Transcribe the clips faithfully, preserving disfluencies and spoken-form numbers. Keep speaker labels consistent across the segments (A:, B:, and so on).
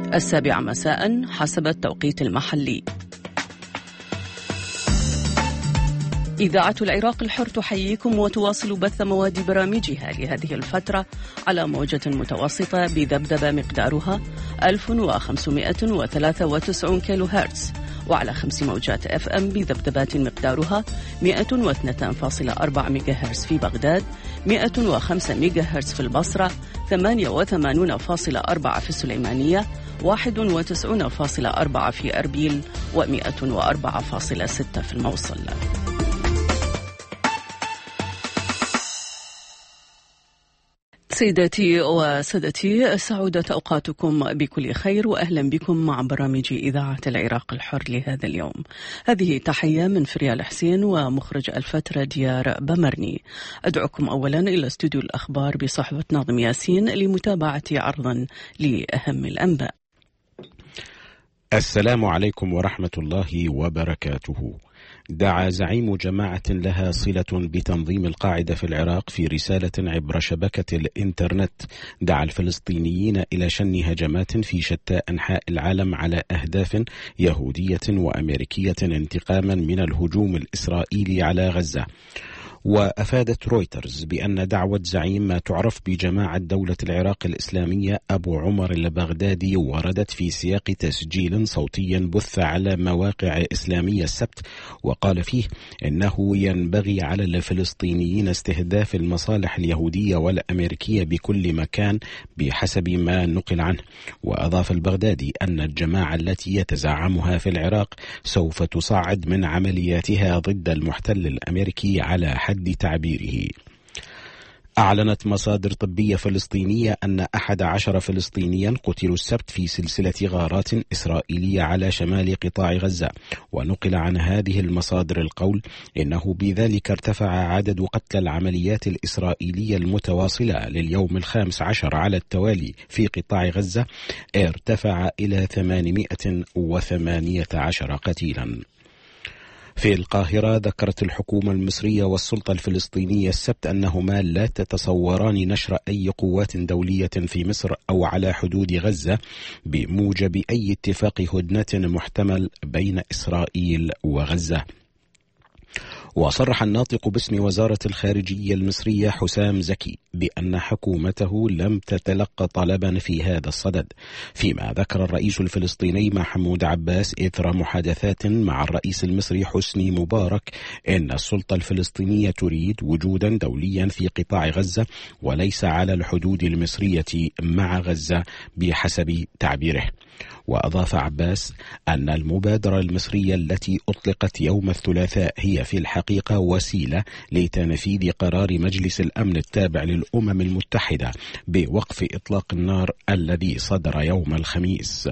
A: السابعة مساء حسب التوقيت المحلي. إذاعة العراق الحر تحييكم وتواصل بث مواد برامجها لهذه الفترة على موجة متوسطة بذبذبة مقدارها ألف وخمسمائة وثلاثة وتسعين كيلو هرتز، وعلى خمس موجات اف ام بذبذبات مقدارها مئة واثنين فاصلة أربعة ميجا هرتز في بغداد، مئة وخمسة ميجا هرتز في البصرة، ثمانية وثمانين فاصلة أربعة في السليمانية، واحد وتسعين فاصلة أربعة في أربيل، ومئة وأربعة فاصلة ستة في الموصل. سيداتي وسادتي، سعودت أوقاتكم بكل خير، وأهلا بكم مع برامج إذاعة العراق الحر لهذا اليوم. هذه تحية من فريال حسين ومخرج الفترة ديار بمرني. أدعوكم أولا إلى استوديو الأخبار بصحبة ناظم ياسين لمتابعة عرضا لأهم الأنباء.
B: السلام عليكم ورحمة الله وبركاته. دعا زعيم جماعة لها صلة بتنظيم القاعدة في العراق في رسالة عبر شبكة الإنترنت، دعا الفلسطينيين إلى شن هجمات في شتى أنحاء العالم على أهداف يهودية وأمريكية انتقاما من الهجوم الإسرائيلي على غزة. وأفادت رويترز بأن دعوة زعيم ما تعرف بجماعة دولة العراق الإسلامية أبو عمر البغدادي وردت في سياق تسجيل صوتي بث على مواقع إسلامية السبت، وقال فيه إنه ينبغي على الفلسطينيين استهداف المصالح اليهودية والأمريكية بكل مكان بحسب ما نقل عنه. وأضاف البغدادي أن الجماعة التي يتزعمها في العراق سوف تصعد من عملياتها ضد المحتل الأمريكي على حد تعبيره. أعلنت مصادر طبية فلسطينية أن أحد عشر فلسطينيا قتلوا السبت في سلسلة غارات إسرائيلية على شمال قطاع غزة. ونقل عن هذه المصادر القول إنه بذلك ارتفع عدد قتلى العمليات الإسرائيلية المتواصلة لليوم الخامس عشر على التوالي في قطاع غزة، ارتفع إلى ثمانمائة وثمانية عشر قتيلا. في القاهرة ذكرت الحكومة المصرية والسلطة الفلسطينية السبت أنهما لا تتصوران نشر أي قوات دولية في مصر أو على حدود غزة بموجب أي اتفاق هدنة محتمل بين إسرائيل وغزة. وصرح الناطق باسم وزارة الخارجية المصرية حسام زكي بأن حكومته لم تتلقى طلبا في هذا الصدد، فيما ذكر الرئيس الفلسطيني محمود عباس إثر محادثات مع الرئيس المصري حسني مبارك إن السلطة الفلسطينية تريد وجودا دوليا في قطاع غزة وليس على الحدود المصرية مع غزة بحسب تعبيره. وأضاف عباس أن المبادرة المصرية التي أطلقت يوم الثلاثاء هي في الحقيقة وسيلة لتنفيذ قرار مجلس الأمن التابع للأمم المتحدة بوقف إطلاق النار الذي صدر يوم الخميس.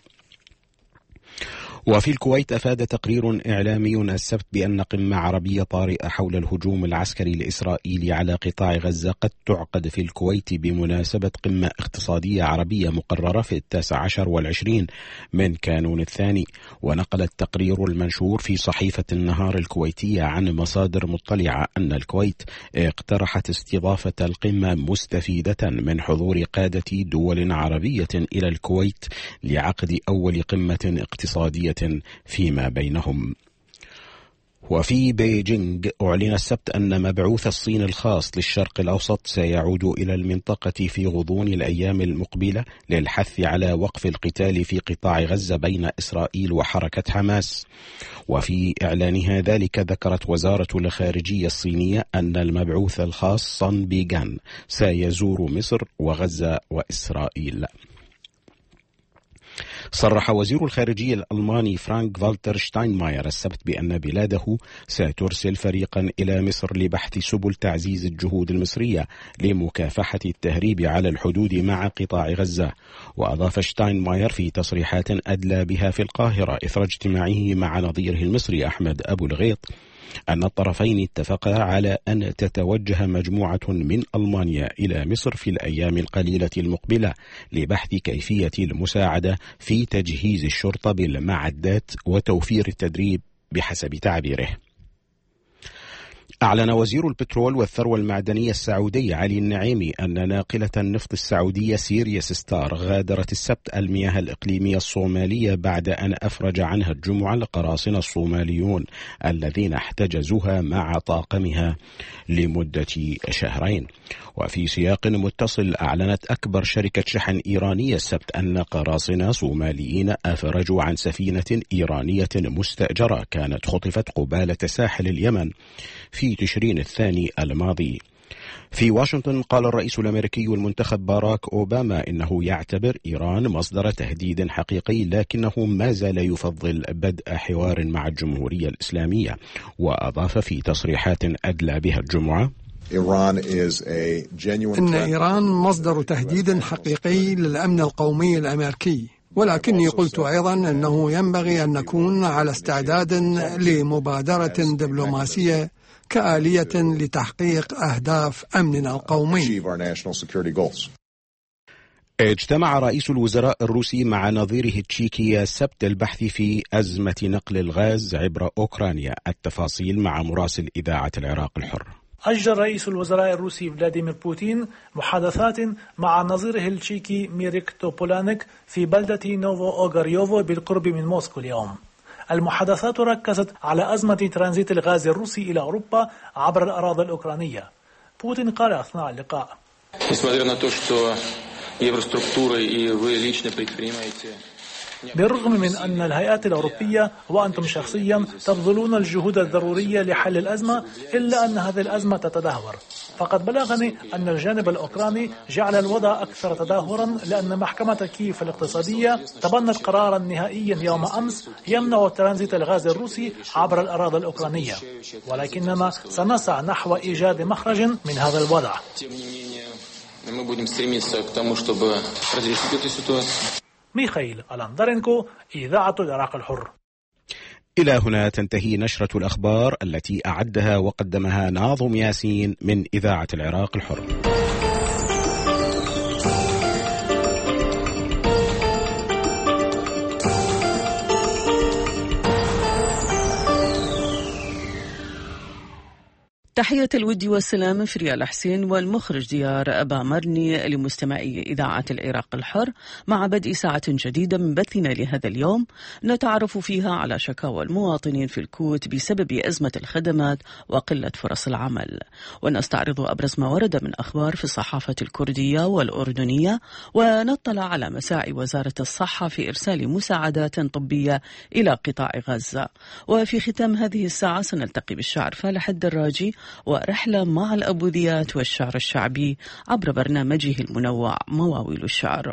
B: وفي الكويت أفاد تقرير إعلامي السبت بأن قمة عربية طارئة حول الهجوم العسكري الإسرائيلي على قطاع غزة قد تعقد في الكويت بمناسبة قمة اقتصادية عربية مقررة في التاسع عشر والعشرين من كانون الثاني. ونقل التقرير المنشور في صحيفة النهار الكويتية عن مصادر مطلعة أن الكويت اقترحت استضافة القمة مستفيدة من حضور قادة دول عربية إلى الكويت لعقد أول قمة اقتصادية فيما بينهم. وفي بيجينغ أعلن السبت أن مبعوث الصين الخاص للشرق الأوسط سيعود إلى المنطقة في غضون الأيام المقبلة للحث على وقف القتال في قطاع غزة بين إسرائيل وحركة حماس. وفي إعلانها ذلك ذكرت وزارة الخارجية الصينية أن المبعوث الخاص صن بيغان سيزور مصر وغزة وإسرائيل. صرح وزير الخارجية الألماني فرانك فالتر شتاينماير السبت بأن بلاده سترسل فريقا إلى مصر لبحث سبل تعزيز الجهود المصرية لمكافحة التهريب على الحدود مع قطاع غزة. وأضاف شتاينماير في تصريحات أدلى بها في القاهرة إثر اجتماعه مع نظيره المصري أحمد أبو الغيط أن الطرفين اتفقا على أن تتوجه مجموعة من ألمانيا إلى مصر في الأيام القليلة المقبلة لبحث كيفية المساعدة في تجهيز الشرطة بالمعدات وتوفير التدريب بحسب تعبيره. أعلن وزير البترول والثروة المعدنية السعودي علي النعيمي أن ناقلة النفط السعودية سيريس ستار غادرت السبت المياه الإقليمية الصومالية بعد أن أفرج عنها الجمعة القراصنة الصوماليون الذين احتجزوها مع طاقمها لمدة شهرين. وفي سياق متصل، أعلنت أكبر شركة شحن إيرانية السبت أن قراصنة صوماليين أفرجوا عن سفينة إيرانية مستأجرة كانت خطفت قبالة ساحل اليمن في تشرين الثاني الماضي. في واشنطن، قال الرئيس الأمريكي المنتخب باراك أوباما إنه يعتبر إيران مصدر تهديد حقيقي، لكنه ما زال يفضل بدء حوار مع الجمهورية الإسلامية. وأضاف في تصريحات أدلى بها الجمعة:
C: إن إيران مصدر تهديد حقيقي للأمن القومي الأمريكي، ولكني قلت أيضا أنه ينبغي أن نكون على استعداد لمبادرة دبلوماسية كآلية لتحقيق أهداف أمننا القومي.
B: اجتمع رئيس الوزراء الروسي مع نظيره التشيكي السبت البحث في أزمة نقل الغاز عبر أوكرانيا. التفاصيل مع مراسل إذاعة العراق الحر.
D: أجرى رئيس الوزراء الروسي فلاديمير بوتين محادثات مع نظيره التشيكي ميريك توبولانيك في بلدة نوفو أوغاريوفو بالقرب من موسكو اليوم. المحادثات ركزت على أزمة ترانزيت الغاز الروسي إلى أوروبا عبر الأراضي الأوكرانية. بوتين قال أثناء اللقاء: بالرغم من أن الهيئات الأوروبية وأنتم شخصيا تبذلون الجهود الضرورية لحل الأزمة، إلا أن هذه الأزمة تتدهور. فقد بلغني أن الجانب الأوكراني جعل الوضع أكثر تدهورا، لأن محكمة كييف الاقتصادية تبنت قرارا نهائيا يوم أمس يمنع ترانزيت الغاز الروسي عبر الأراضي الأوكرانية، ولكننا سنسعى نحو إيجاد مخرج من هذا الوضع. ميخائيل ألاندرينكو، إذاعة العراق الحر.
B: إلى هنا تنتهي نشرة الأخبار التي أعدها وقدمها ناظم ياسين من إذاعة العراق الحر.
A: تحية الود والسلام في ريال حسين والمخرج ديار أبا مرني لمستمعي إذاعة العراق الحر. مع بدء ساعة جديدة من بثنا لهذا اليوم نتعرف فيها على شكاوى المواطنين في الكوت بسبب أزمة الخدمات وقلة فرص العمل، ونستعرض أبرز ما ورد من أخبار في الصحافة الكردية والأردنية، ونطلع على مساعي وزارة الصحة في إرسال مساعدات طبية إلى قطاع غزة. وفي ختام هذه الساعة سنلتقي بالشاعر فالح الدراجي ورحلة مع الأبوذيات والشعر الشعبي عبر برنامجه المنوع مواويل الشعر.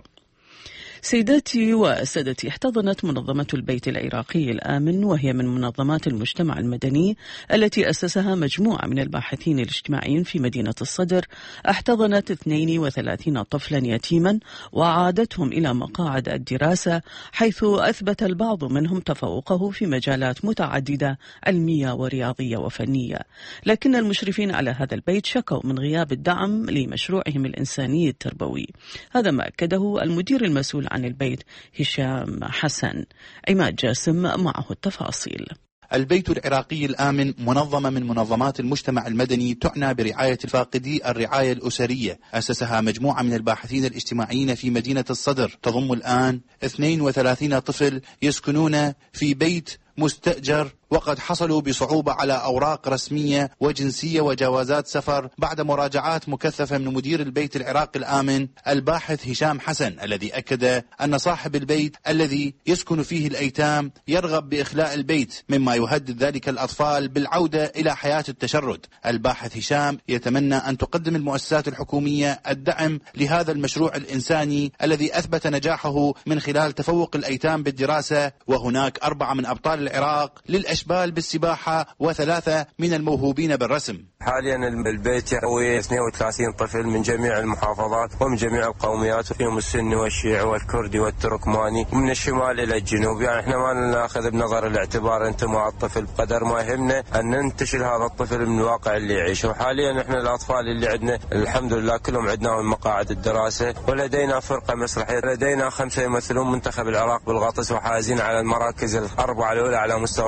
A: سيداتي وسادتي، احتضنت منظمة البيت العراقي الآمن، وهي من منظمات المجتمع المدني التي أسسها مجموعة من الباحثين الاجتماعيين في مدينة الصدر، احتضنت اثنين وثلاثين طفلا يتيما وعادتهم إلى مقاعد الدراسة، حيث أثبت البعض منهم تفوقه في مجالات متعددة علمية ورياضية وفنية. لكن المشرفين على هذا البيت شكوا من غياب الدعم لمشروعهم الإنساني التربوي. هذا ما أكده المدير المسؤول عن البيت هشام حسن. عماد جاسم معه التفاصيل.
E: البيت العراقي الآمن منظمة من منظمات المجتمع المدني تعنى برعاية الفاقدي الرعاية الأسرية، أسسها مجموعة من الباحثين الاجتماعيين في مدينة الصدر، تضم الآن اثنين وثلاثين طفل يسكنون في بيت مستأجر، وقد حصلوا بصعوبة على أوراق رسمية وجنسية وجوازات سفر بعد مراجعات مكثفة من مدير البيت العراقي الآمن الباحث هشام حسن، الذي أكد أن صاحب البيت الذي يسكن فيه الأيتام يرغب بإخلاء البيت، مما يهدد ذلك الأطفال بالعودة إلى حياة التشرد. الباحث هشام يتمنى أن تقدم المؤسسات الحكومية الدعم لهذا المشروع الإنساني الذي أثبت نجاحه من خلال تفوق الأيتام بالدراسة، وهناك أربعة من أبطال العراق للأشبال بالسباحة وثلاثة من الموهوبين بالرسم.
F: حاليا البيت يحوي اثنين وثلاثين طفل من جميع المحافظات ومن جميع القوميات، فيهم السني والشيعي والكردي والتركماني ومن الشمال إلى الجنوب. يعني احنا ما ناخذ بنظر الاعتبار انتماء الطفل، قدر ما يهمنا أن ننتشل هذا الطفل من الواقع اللي يعيشه. وحاليا احنا الأطفال اللي عندنا الحمد لله كلهم عندنا من مقاعد الدراسة، ولدينا فرقة مسرحية، لدينا خمسة يمثلون منتخب العراق بالغطس وحازين على المراكز الأربعة الأولى على مستوى القطر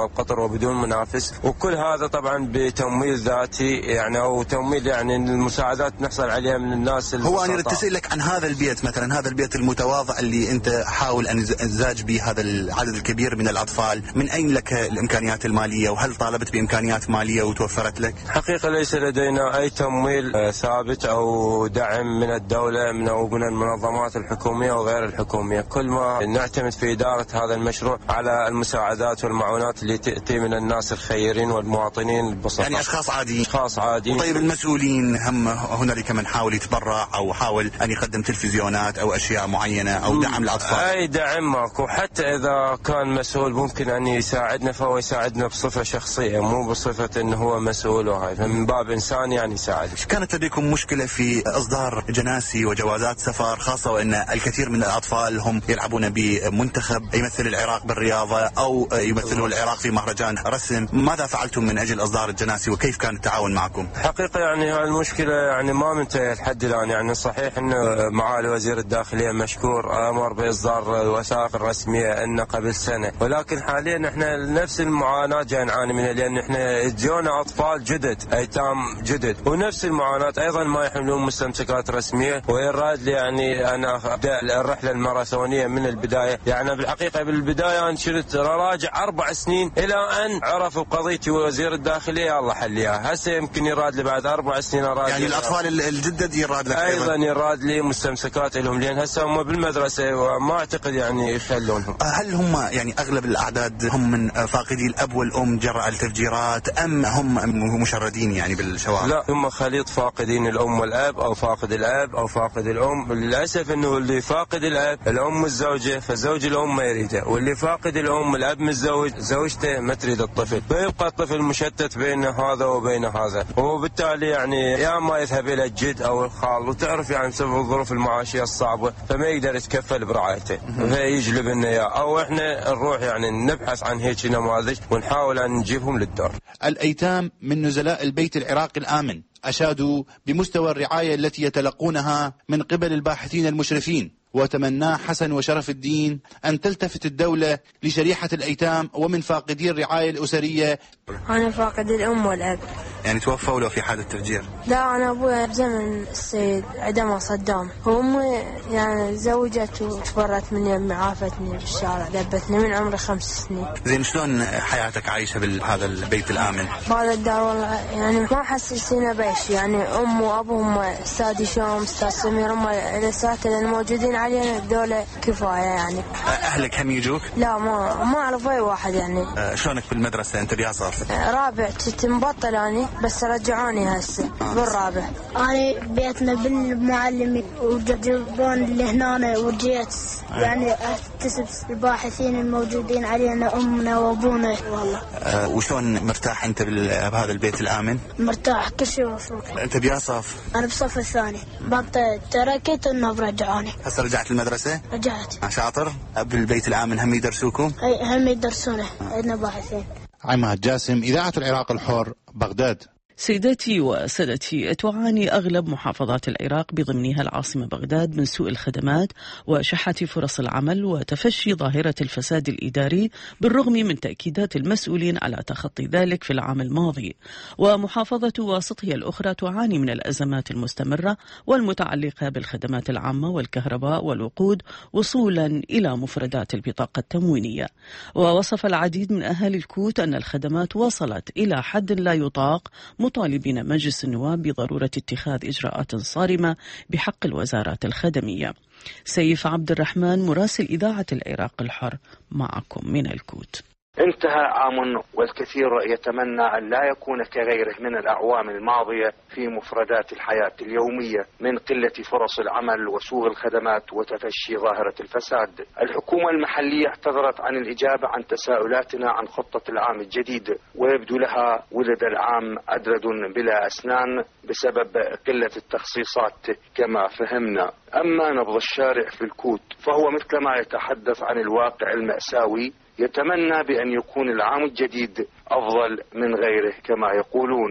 F: وبدون منافس، وكل هذا طبعا بتمويل ذاتي يعني أو تمويل يعني المساعدات نحصل عليها من الناس.
E: هو أنا أتسألك عن هذا البيت مثلا، هذا البيت المتواضع اللي أنت حاول أن تزاج به هذا العدد الكبير من الأطفال، من أين لك الإمكانيات المالية وهل طالبت بإمكانيات مالية وتوفرت لك؟
F: حقيقة ليس لدينا أي تمويل ثابت أو دعم من الدولة من أو من المنظمات الحكومية وغير الحكومية، كل ما نعتمد في إدارة هذا المشروع على المساعدات والمعونات اللي تأتي من الناس الخيرين والمواطنين البسطاء،
E: يعني أشخاص عاديين.
F: أشخاص عاديين.
E: طيب المسؤولين هم هنالك من حاول يتبرع أو حاول أن يقدم تلفزيونات أو أشياء معينة أو دعم الأطفال؟
F: أي دعم ماكو، حتى إذا كان مسؤول ممكن أن يساعدنا فهو يساعدنا بصفة شخصية مو بصفة أنه هو مسؤول، وهاي فمن باب إنساني يعني يساعد.
E: كانت لديكم مشكلة في إصدار جناسي وجوازات سفر، خاصة وأن الكثير من الأطفال هم يلعبون بمنتخب يمثل العراق بالرياضة أو يمثلون العراق في مهرجان رسم، ماذا فعلتم من أجل إصدار الجناسي وكيف كان التعاون معكم؟
F: حقيقة يعني هاي المشكلة يعني ما منتهية لحد الآن، يعني صحيح أنه معالي وزير الداخلية مشكور أمر بإصدار الوثائق الرسمية أنه قبل سنة، ولكن حاليا احنا نفس المعاناة جاي نعاني منها، لأن احنا جونا أطفال جدد أيتام جدد ونفس المعاناة أيضا ما يحملون مستمسكات رسمية، ويراد لي يعني أنا أبدأ الرحلة الماراثونية من البداية. يعني بالحقيقة بالبداية أنا شرت راجع أربع سنين إلى أن عرفوا قضيتي وزير الداخلية الله حليها، هسه يمكن يراد لي بعد أربع سنين أراد
E: يعني الأطفال الجدد يراد لك
F: أيضا, أيضا يراد لي مستمسكات لهم، لأن هسه هم بالمدرسة وما أعتقد يعني يخلونهم.
E: هل هم يعني أغلب الأعداد هم من فاقدي الأب والأم جراء التفجيرات أم هم مشردين يعني بالشوارع؟
F: لا، هم خليط فاقدين الأم والأب أو فاقد الأب أو فاقد الأم. للأسف أنه اللي فاقد الأب الأم الزوجة فزوج الأم ما يريده، واللي فاقد الأم الأب متزوج زوجته ما تريد الطفل، فيبقى الطفل مشتت بين هذا وبين هذا، وبالتالي يعني يا ما يذهب إلى الجد أو الخال، وتعرف يعني بسبب الظروف المعاشية الصعبة فما يقدر يتكفل برعايته فيجلب لنا إياه، أو إحنا نروح يعني نبحث عن هيك نماذج ونحاول أن نجيبهم للدار.
E: الأيتام من نزلاء البيت العراقي الآمن أشادوا بمستوى الرعاية التي يتلقونها من قبل الباحثين المشرفين، وتمنى حسن وشرف الدين أن تلتفت الدولة لشريحة الأيتام ومن فاقدي الرعاية الأسرية.
G: أنا فاقد الأم والأب.
E: يعني توفوا له في حادث تفجير؟
G: لا، أنا أبوي بزمن السيد عندما صدام، وأمي يعني زوجت وتبرت من يمي، عافتني بالشارع، لبتني من عمري خمس سنين.
E: زين شلون حياتك عايشة بهذا البيت الآمن؟
G: بهذا الدار والله يعني ما حسسينا بيش، يعني أم وأبوهم أستاذ هشام أستاذ سمير هم الأساتذة الموجودين علينا الدولة كفاية. يعني
E: أهلك هم يجوك؟
G: لا، ما ما أعرف أي واحد يعني.
E: أه شلونك بالمدرسة أنت بياصف؟
G: رابع تنبطل أنا بس رجعوني هسه آه. بالرابع.
H: أنا بيتنا بالمعلمين وجبون اللي هنا وجيت آه. يعني أكتسب الباحثين الموجودين علينا أمنا وأبونا والله.
E: أه وشلون مرتاح أنت بهذا البيت الآمن؟
H: مرتاح كل شيء مفروض.
E: أنت بياصف؟
H: أنا بصف الثاني بطل تركت إنه برجعوني.
E: هسه رجعت المدرسة؟
H: رجعت.
E: شاطر؟ بالبيت الآمن هم يدرسوكم؟
H: أي هم يدرسونه، عندنا باحثين.
E: عماد جاسم، إذاعة العراق الحر، بغداد.
A: سيداتي وسادتي، تعاني أغلب محافظات العراق بضمنها العاصمة بغداد من سوء الخدمات وشحة فرص العمل وتفشي ظاهرة الفساد الإداري، بالرغم من تأكيدات المسؤولين على تخطي ذلك في العام الماضي. ومحافظة واسط هي الأخرى تعاني من الأزمات المستمرة والمتعلقة بالخدمات العامة والكهرباء والوقود وصولا إلى مفردات البطاقة التموينية. ووصف العديد من أهالي الكوت أن الخدمات وصلت إلى حد لا يطاق، مطالبين مجلس النواب بضرورة اتخاذ إجراءات صارمة بحق الوزارات الخدمية. سيف عبد الرحمن، مراسل إذاعة العراق الحر، معكم من الكوت.
I: انتهى عام والكثير يتمنى أن لا يكون كغيره من الأعوام الماضية في مفردات الحياة اليومية من قلة فرص العمل وسوء الخدمات وتفشي ظاهرة الفساد. الحكومة المحلية اعتذرت عن الإجابة عن تساؤلاتنا عن خطة العام الجديد، ويبدو لها ولد العام أدرد بلا أسنان بسبب قلة التخصيصات كما فهمنا. أما نبض الشارع في الكوت فهو مثلما يتحدث عن الواقع المأساوي، يتمنى بأن يكون العام الجديد أفضل من غيره كما يقولون.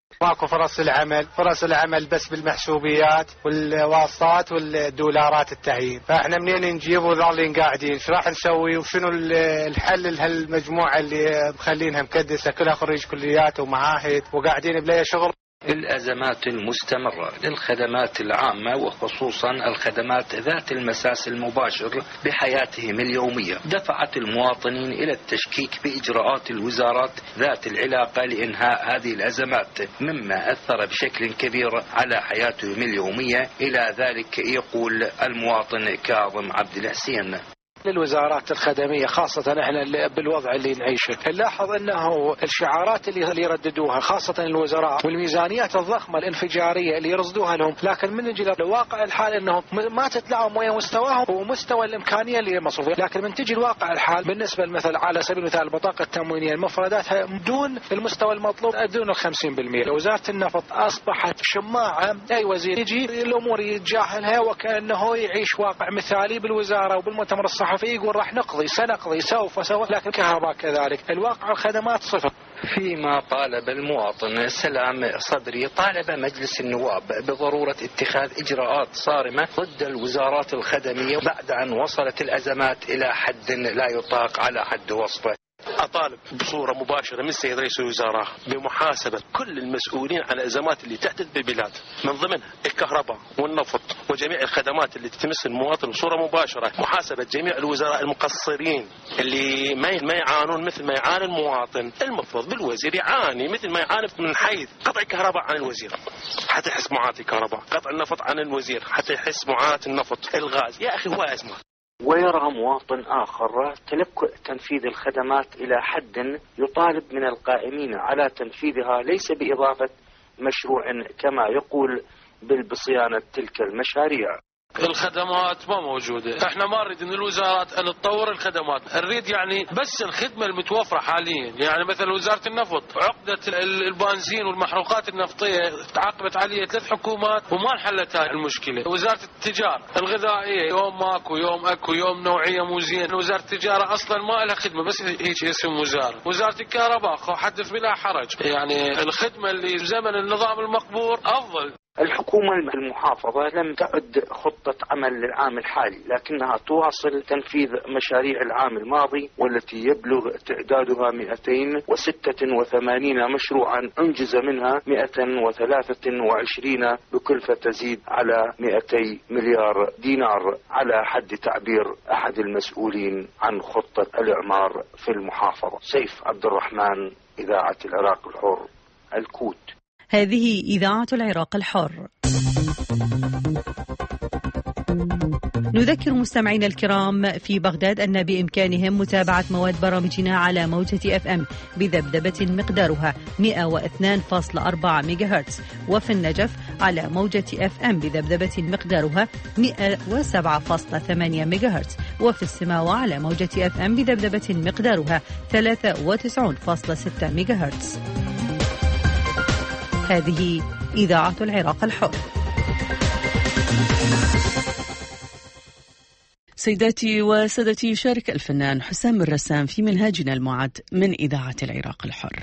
J: ماكو فرص العمل، فرص العمل بس بالمحسوبيات والواسطات والدولارات التعيين، فاحنا منين نجيب وظالين قاعدين؟ ايش راح نسوي وشنو الحل لهالمجموعه اللي مخلينها مكدسه كلها خريج كليات ومعاهد وقاعدين بلا شغل؟
K: الأزمات المستمرة للخدمات العامة وخصوصا الخدمات ذات المساس المباشر بحياتهم اليومية دفعت المواطنين إلى التشكيك بإجراءات الوزارات ذات العلاقة لإنهاء هذه الأزمات، مما أثر بشكل كبير على حياتهم اليومية. إلى ذلك يقول المواطن كاظم عبد الحسين:
J: للوزارات الخدمية خاصة احنا بالوضع اللي نعيشه، نلاحظ انه الشعارات اللي يرددوها خاصة الوزراء والميزانيات الضخمة الانفجارية اللي يرصدوها لهم، لكن من نجي لواقع الحال انه ما تتلاقوا ويا مستواهم ومستوى الامكانية اللي مصروفة، لكن من تجي الواقع الحال بالنسبة مثلا على سبيل المثال البطاقة التموينية مفرداتها دون المستوى المطلوب، دون الخمسين بالمئة. وزارة النفط اصبحت شماعة، اي وزير يجي الامور يتجاهلها وكأنه يعيش واقع مثالي بالوزارة وبالمؤتمر الصحفي يقول راح نقضي سنقضي سوف سوف، لكن الكهرباء كذلك، الواقع الخدمات صفر.
K: فيما طالب المواطن سلام صدري، طالب مجلس النواب بضرورة اتخاذ إجراءات صارمة ضد الوزارات الخدمية بعد أن وصلت الأزمات إلى حد لا يطاق على حد وصفه.
L: أطالب بصورة مباشرة من السيد رئيس الوزراء بمحاسبة كل المسؤولين عن الأزمات اللي تحدث بالبلاد، من ضمنها الكهرباء والنفط وجميع الخدمات اللي تمس المواطن بصورة مباشرة، محاسبة جميع الوزراء المقصرين اللي ما يعانون مثل ما يعاني المواطن. المفروض بالوزير يعاني مثل ما يعاني من حيث قطع الكهرباء عن الوزير حتى يحس معاناة الكهرباء، قطع النفط عن الوزير حتى يحس معاناة النفط، الغاز. يا أخي هو أزمة.
I: ويرى مواطن آخر تلكؤ تنفيذ الخدمات إلى حد يطالب من القائمين على تنفيذها ليس بإضافة مشروع كما يقول بل بصيانة تلك المشاريع.
M: الخدمات ما موجودة، احنا ما نريد من الوزارات ان تطور الخدمات، نريد يعني بس الخدمة المتوفرة حاليا. يعني مثلا وزارة النفط عقدة البنزين والمحروقات النفطية تعاقبت عليها ثلاث حكومات وما انحلت هاي المشكلة. وزارة التجارة الغذائية يوم ماكو يوم اكو يوم نوعية مو زين. وزارة التجارة اصلا ما لها خدمة، بس هيك اسم وزارة. وزارة الكهرباء حدث بلا حرج، يعني الخدمة اللي بزمن النظام المقبور افضل.
I: الحكومة المحافظة لم تعد خطة عمل للعام الحالي، لكنها تواصل تنفيذ مشاريع العام الماضي والتي يبلغ تعدادها مئتين وستة وثمانين مشروعا، أنجز منها مئة وثلاثة وعشرين بكلفة تزيد على مئتي مليار دينار، على حد تعبير أحد المسؤولين عن خطة الإعمار في المحافظة. سيف عبد الرحمن، إذاعة العراق الحر، الكوت.
A: هذه إذاعة العراق الحر. نذكر مستمعينا الكرام في بغداد أن بإمكانهم متابعة مواد برامجنا على موجة اف ام بذبذبة مقدارها مئة واثنين فاصلة أربعة ميجاهرتز، وفي النجف على موجة اف ام بذبذبة مقدارها مئة وسبعة فاصلة ثمانية ميجاهرتز، وفي السماوة على موجة اف ام بذبذبة مقدارها ثلاثة وتسعين فاصلة ستة ميجاهرتز. هذه إذاعة العراق الحر. سيداتي وسادتي، يشارك الفنان حسام الرسام في منهاجنا المعد من إذاعة العراق الحر.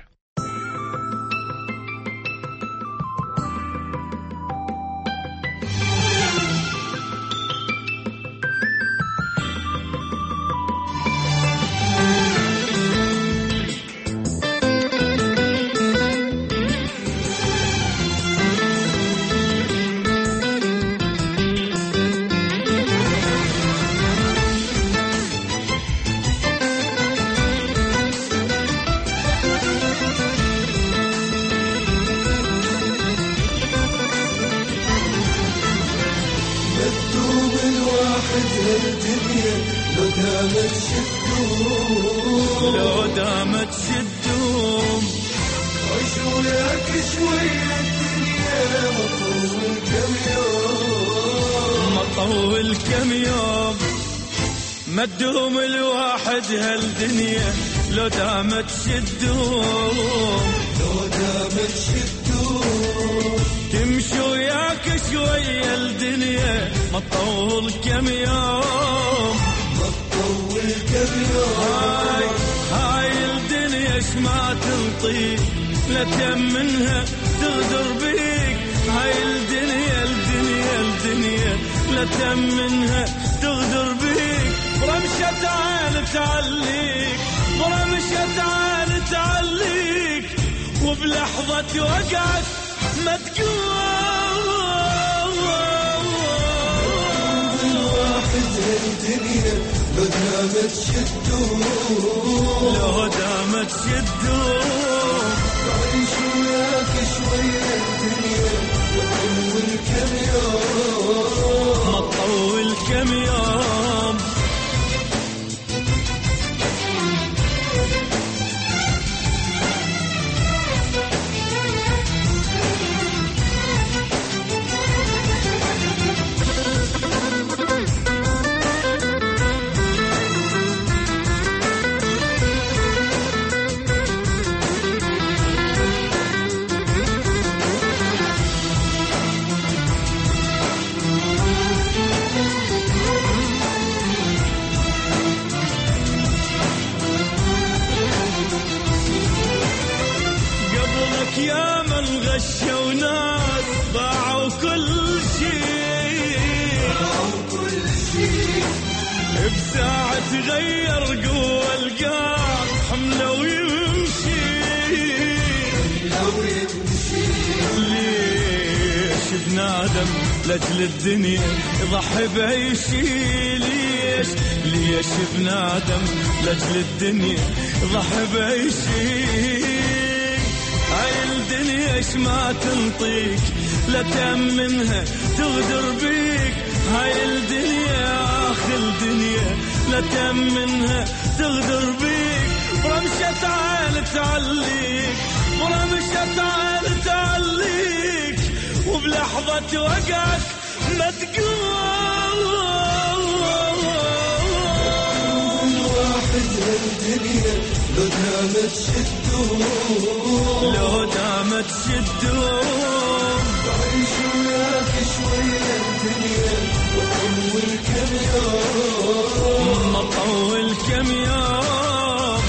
N: لو دامت شدوم عيش وياك شوية الدنيا مطول كم يوم مطول كم يوم ما تدوم الواحد هالدنيا لو دامت شدوم لو دامت شدوم تمشي وياك شوية الدنيا مطول كم يوم مطول كم يوم هاي هاي الدنيا اش ما تنطي لا تم منها تغدر بيك. هاي الدنيا الدنيا الدنيا لا تمنها تغدر بيك. برمشة تعال تعليك برمشة تعال تعليك وبلحظة وقعت ما تقوم.
O: الواحد هالدنيا لو دامت شدوم
N: لو دامت شدوم
O: تعيش وياك شوية الدنيا وتطول كم يوم
N: ما تطول كم يوم. يا من غشوا ناس باعوا كل شيء باعوا كل شيء بساعة تغير قوة القاع حمله ويمشي حمله ويمشي. ليش بنادم لأجل الدنيا يضحي بأي شيء؟ ليش ليش بنادم لأجل الدنيا يضحي بأي شيء؟ هاي الدنيا اش ما تنطيك لا تأمنها تغدر بيك. هاي الدنيا آخر الدنيا لا تأمنها تغدر بيك. برمشة تعال تعليك برمشة تعال تعليك وبلحظة وقعك ما تقوم.
O: الواحد هالدنيا لو دامت شدوم
N: لو دامت شدوم
O: تعيش وياك شوية الدنيا وتطول كم يوم
N: ما تطول كم يوم.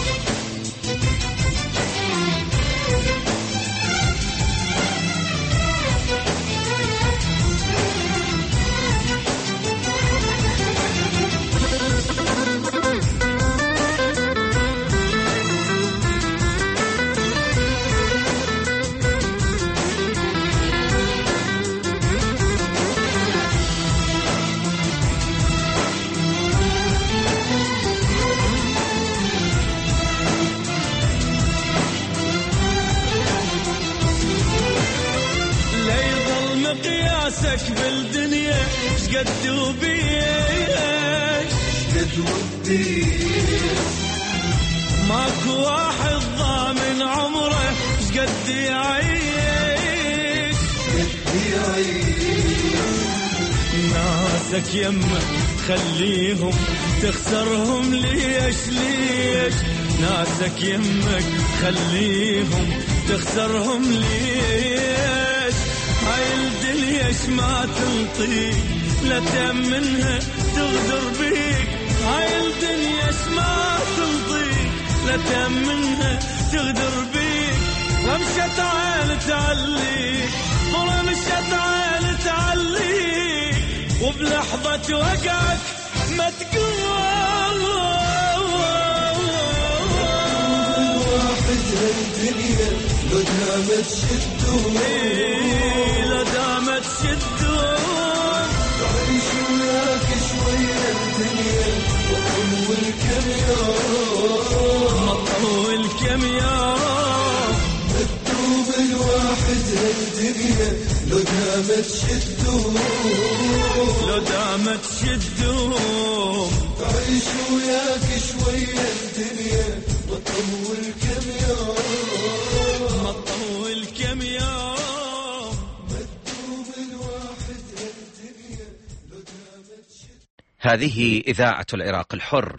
N: قياسك بالدنيا شقد وبيش شقد وبيش ماكو واحد ضامن عمره شقد يعيش شقد يعيش. ناسك يمك خليهم تخسرهم ليش ليش؟ ناسك يمك خليهم تخسرهم ليش؟ هاي الدنيا اش ما تنطيك لا تأمنها تغدر بيك. هاي الدنيا اش ما تنطيك لا تأمنها تغدر بيك. رمشة تعال تعليك رمشة تعال تعليك وبلحظة وقعك ما تقوم.
O: الواحد هالدنيا لو دامت شدوم
N: لو دامت شدوم
O: تعيش وياك شوية الدنيا وتطول كم يوم
N: ما تطول كم يوم.
O: مكتوب الواحد هالدنيا لو دامت شدوم
N: لو دامت شدوم
O: تعيش وياك شوية الدنيا وتطول كم يوم
N: ما تطول كم يوم.
O: مكتوب الواحد هالدنيا لو دامت شدوم.
B: هذه إذاعة العراق الحر.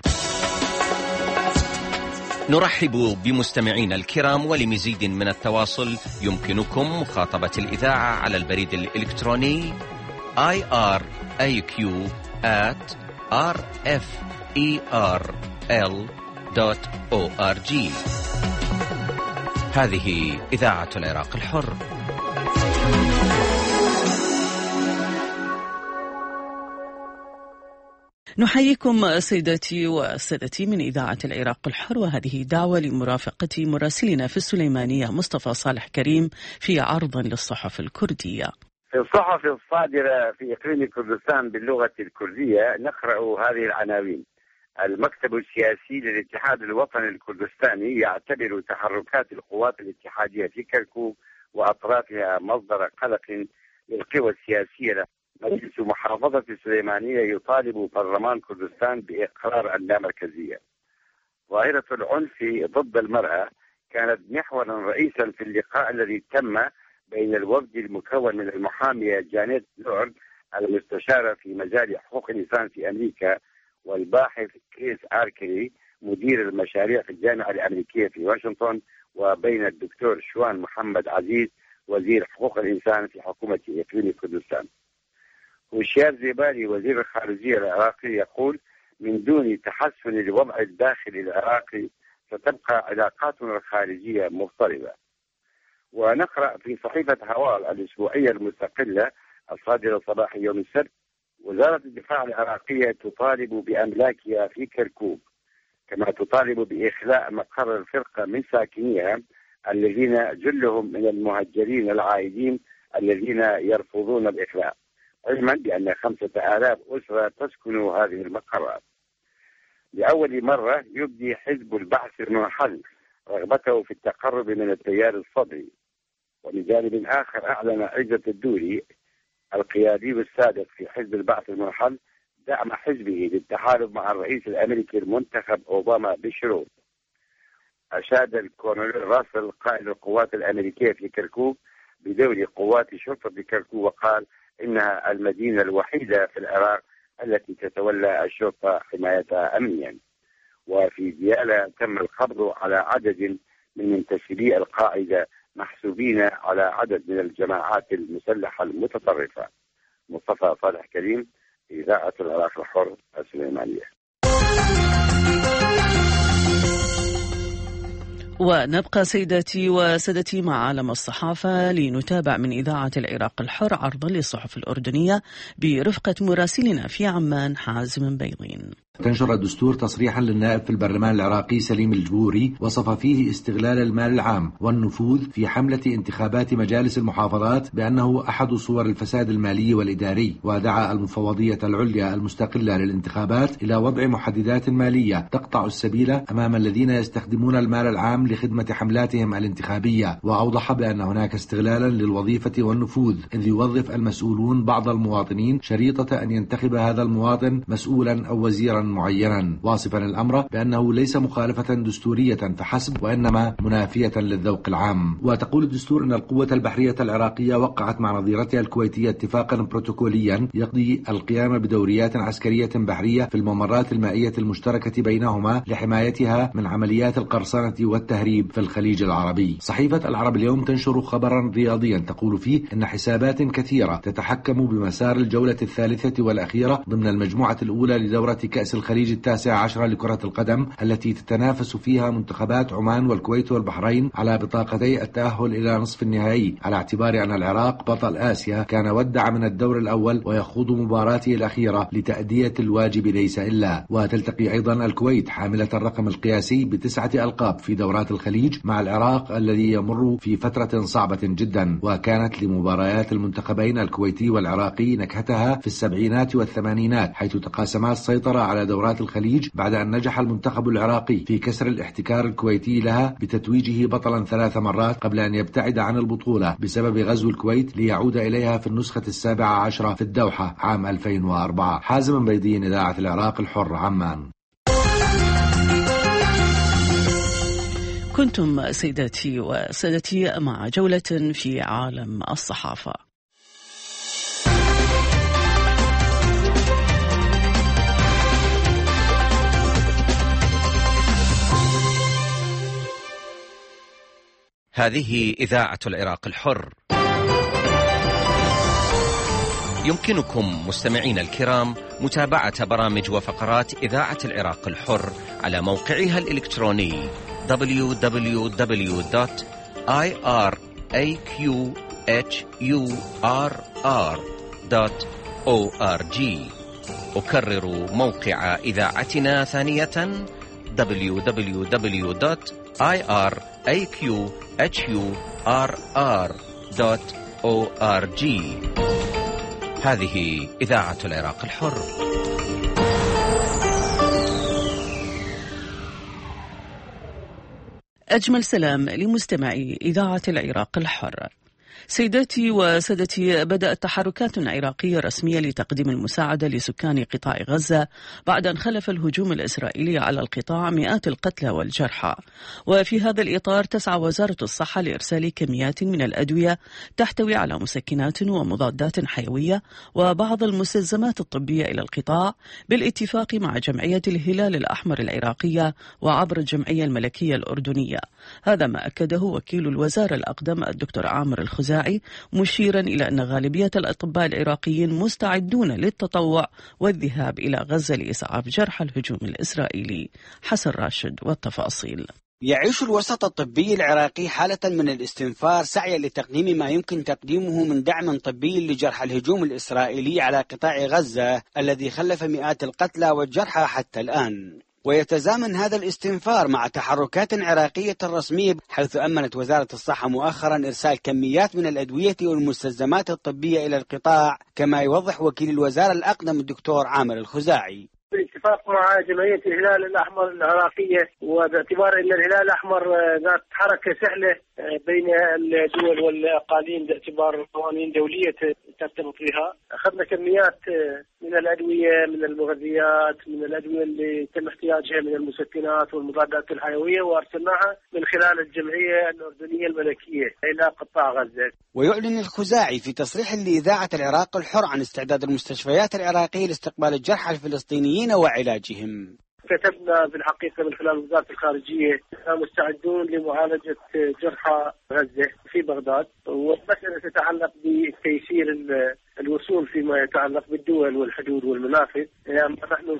B: نرحب بمستمعينا الكرام، ولمزيد من التواصل يمكنكم مخاطبة الإذاعة على البريد الإلكتروني آي آر إيه كيو آت آر إف إي آر إل دوت أو آر جي.
P: هذه إذاعة العراق الحر.
A: نحييكم سيداتي وسادتي من إذاعة العراق الحر، وهذه دعوة لمرافقة مراسلنا في السليمانية مصطفى صالح كريم في عرض للصحف الكردية.
Q: في الصحف الصادرة في إقليم كردستان باللغة الكردية نقرأ هذه العناوين: المكتب السياسي للاتحاد الوطني الكردستاني يعتبر تحركات القوات الاتحادية في كركوك وأطرافها مصدر قلق للقوى السياسية. مجلس محافظة السليمانية يطالب برلمان كردستان بإقرار اللامركزية. ظاهرة العنف ضد المرأة كانت محورا رئيسا في اللقاء الذي تم بين الوفد المكون من المحامية جانيت لورد المستشارة في مجال حقوق الإنسان في أمريكا والباحث كريس آركلي مدير المشاريع في الجامعة الأمريكية في واشنطن، وبين الدكتور شوان محمد عزيز وزير حقوق الإنسان في حكومة إقليم كردستان. هوشيار زيبالي وزير الخارجية العراقي يقول: من دون تحسن الوضع الداخلي العراقي ستبقى علاقاتنا الخارجية مضطربة. ونقرأ في صحيفة هوال الأسبوعية المستقلة الصادرة صباح يوم السبت: وزارة الدفاع العراقية تطالب بأملاكها في كركوك، كما تطالب بإخلاء مقر الفرقة من ساكنيها الذين جلهم من المهجرين العائدين الذين يرفضون الإخلاء، علما بأن خمسة آلاف أسرة تسكن هذه المقرات. لأول مرة يبدي حزب البعث المنحل رغبته في التقرب من التيار الصدري. ومن جانب آخر أعلن عزة الدوري القيادي السابق في حزب البعث المنحل دعم حزبه للتحالف مع الرئيس الأمريكي المنتخب أوباما بشروط. أشاد الكولونيل راسل قائد القوات الأمريكية في كركوك بدور قوات شرطة كركوك، وقال إنها المدينة الوحيدة في العراق التي تتولى الشرطة حمايتها أمنيا. وفي ديالى تم القبض على عدد من منتسبي القاعدة محسوبين على عدد من الجماعات المسلحة المتطرفة. مصطفى صالح كريم، إذاعة العراق الحر، السليمانية.
A: ونبقى سيداتي وسادتي مع عالم الصحافة لنتابع من إذاعة العراق الحر عرضا للصحف الأردنية برفقة مراسلنا في عمان حازم بيضين.
R: تنشر الدستور تصريحا للنائب في البرلمان العراقي سليم الجبوري وصف فيه استغلال المال العام والنفوذ في حملة انتخابات مجالس المحافظات بأنه أحد صور الفساد المالي والإداري، ودعا المفوضية العليا المستقلة للانتخابات إلى وضع محددات مالية تقطع السبيل أمام الذين يستخدمون المال العام لخدمة حملاتهم الانتخابية. وأوضح بأن هناك استغلالا للوظيفة والنفوذ، إذ يوظف المسؤولون بعض المواطنين شريطة أن ينتخب هذا المواطن مسؤولا أو وزيرا معينا، واصفا الأمر بأنه ليس مخالفة دستورية فحسب وإنما منافية للذوق العام. وتقول الدستور أن القوة البحرية العراقية وقعت مع نظيرتها الكويتية اتفاقا بروتوكوليا يقضي القيام بدوريات عسكرية بحرية في الممرات المائية المشتركة بينهما لحمايتها من عمليات القرصنة والتهريب في الخليج العربي. صحيفة العرب اليوم تنشر خبرا رياضيا تقول فيه أن حسابات كثيرة تتحكم بمسار الجولة الثالثة والأخيرة ضمن المجموعة الأولى لدورة كأس الخليج التاسع عشر لكرة القدم التي تتنافس فيها منتخبات عمان والكويت والبحرين على بطاقتي التأهل إلى نصف النهائي، على اعتبار أن العراق بطل آسيا كان ودع من الدور الأول ويخوض مباراته الأخيرة لتأدية الواجب ليس إلا. وتلتقي أيضا الكويت حاملة الرقم القياسي بتسعة ألقاب في دورات الخليج مع العراق الذي يمر في فترة صعبة جدا. وكانت لمباريات المنتخبين الكويتي والعراقي نكهتها في السبعينات والثمانينات، حيث تقاسما السيطرة على دورات الخليج بعد أن نجح المنتخب العراقي في كسر الاحتكار الكويتي لها بتتويجه بطلا ثلاث مرات قبل أن يبتعد عن البطولة بسبب غزو الكويت ليعود إليها في النسخة السابعة عشرة في الدوحة عام ألفين وأربعة. حازم بيضين، إذاعة العراق الحر، عمان.
A: كنتم سيداتي وسادتي مع جولة في عالم الصحافة.
P: هذه إذاعة العراق الحر. يمكنكم مستمعين الكرام متابعة برامج وفقرات إذاعة العراق الحر على موقعها الإلكتروني دبليو دبليو دبليو دوت آي آر إيه كيو إتش يو آر آر دوت أو آر جي. أكرر موقع إذاعتنا ثانية دبليو دبليو دبليو دوت آي آر إيه كيو إتش يو آر آر دوت أو آر جي. هذه إذاعة العراق الحر.
A: أجمل سلام لمستمعي إذاعة العراق الحر. سيداتي وسادتي، بدأت تحركات عراقية رسمية لتقديم المساعدة لسكان قطاع غزة بعد أن خلف الهجوم الإسرائيلي على القطاع مئات القتلى والجرحى. وفي هذا الإطار تسعى وزارة الصحة لإرسال كميات من الأدوية تحتوي على مسكنات ومضادات حيوية وبعض المستلزمات الطبية إلى القطاع بالاتفاق مع جمعية الهلال الأحمر العراقية وعبر الجمعية الملكية الأردنية. هذا ما أكده وكيل الوزارة الأقدم الدكتور عامر الخزاعي، مشيرا إلى أن غالبية الأطباء العراقيين مستعدون للتطوع والذهاب إلى غزة لإسعاف جرحى الهجوم الإسرائيلي. حسن راشد والتفاصيل.
S: يعيش الوسط الطبي العراقي حالة من الاستنفار سعيا لتقديم ما يمكن تقديمه من دعم طبي لجرحى الهجوم الإسرائيلي على قطاع غزة الذي خلف مئات القتلى والجرحى حتى الآن. ويتزامن هذا الاستنفار مع تحركات عراقية رسمية، حيث أمنت وزارة الصحة مؤخرا إرسال كميات من الأدوية والمستلزمات الطبية إلى القطاع، كما يوضح وكيل الوزارة الأقدم الدكتور عامر الخزاعي.
T: بالاتفاق مع جمعية الهلال الأحمر العراقية، وباعتبار أن الهلال الأحمر ذات حركة سهلة بين الدول والأقاليم باعتبار قوانين دولية ترتبط بها، أخذنا كميات من الأدوية، من المغذيات، من الأدوية اللي تم احتياجها من المسكنات والمضادات الحيوية، وأرسلناها من خلال الجمعية الأردنية الملكية إلى قطاع غزة.
S: ويعلن الخزاعي في تصريح لإذاعة العراق الحر عن استعداد المستشفيات العراقية لاستقبال الجرحى الفلسطينيين وعلاجهم.
T: كتبنا في الحقيقة من خلال وزارة الخارجية مستعدون لمعالجة جرحى غزة في بغداد، والمسألة تتعلق بتيسير الوصول فيما يتعلق بالدول والحدود والمنافذ. يعني نحن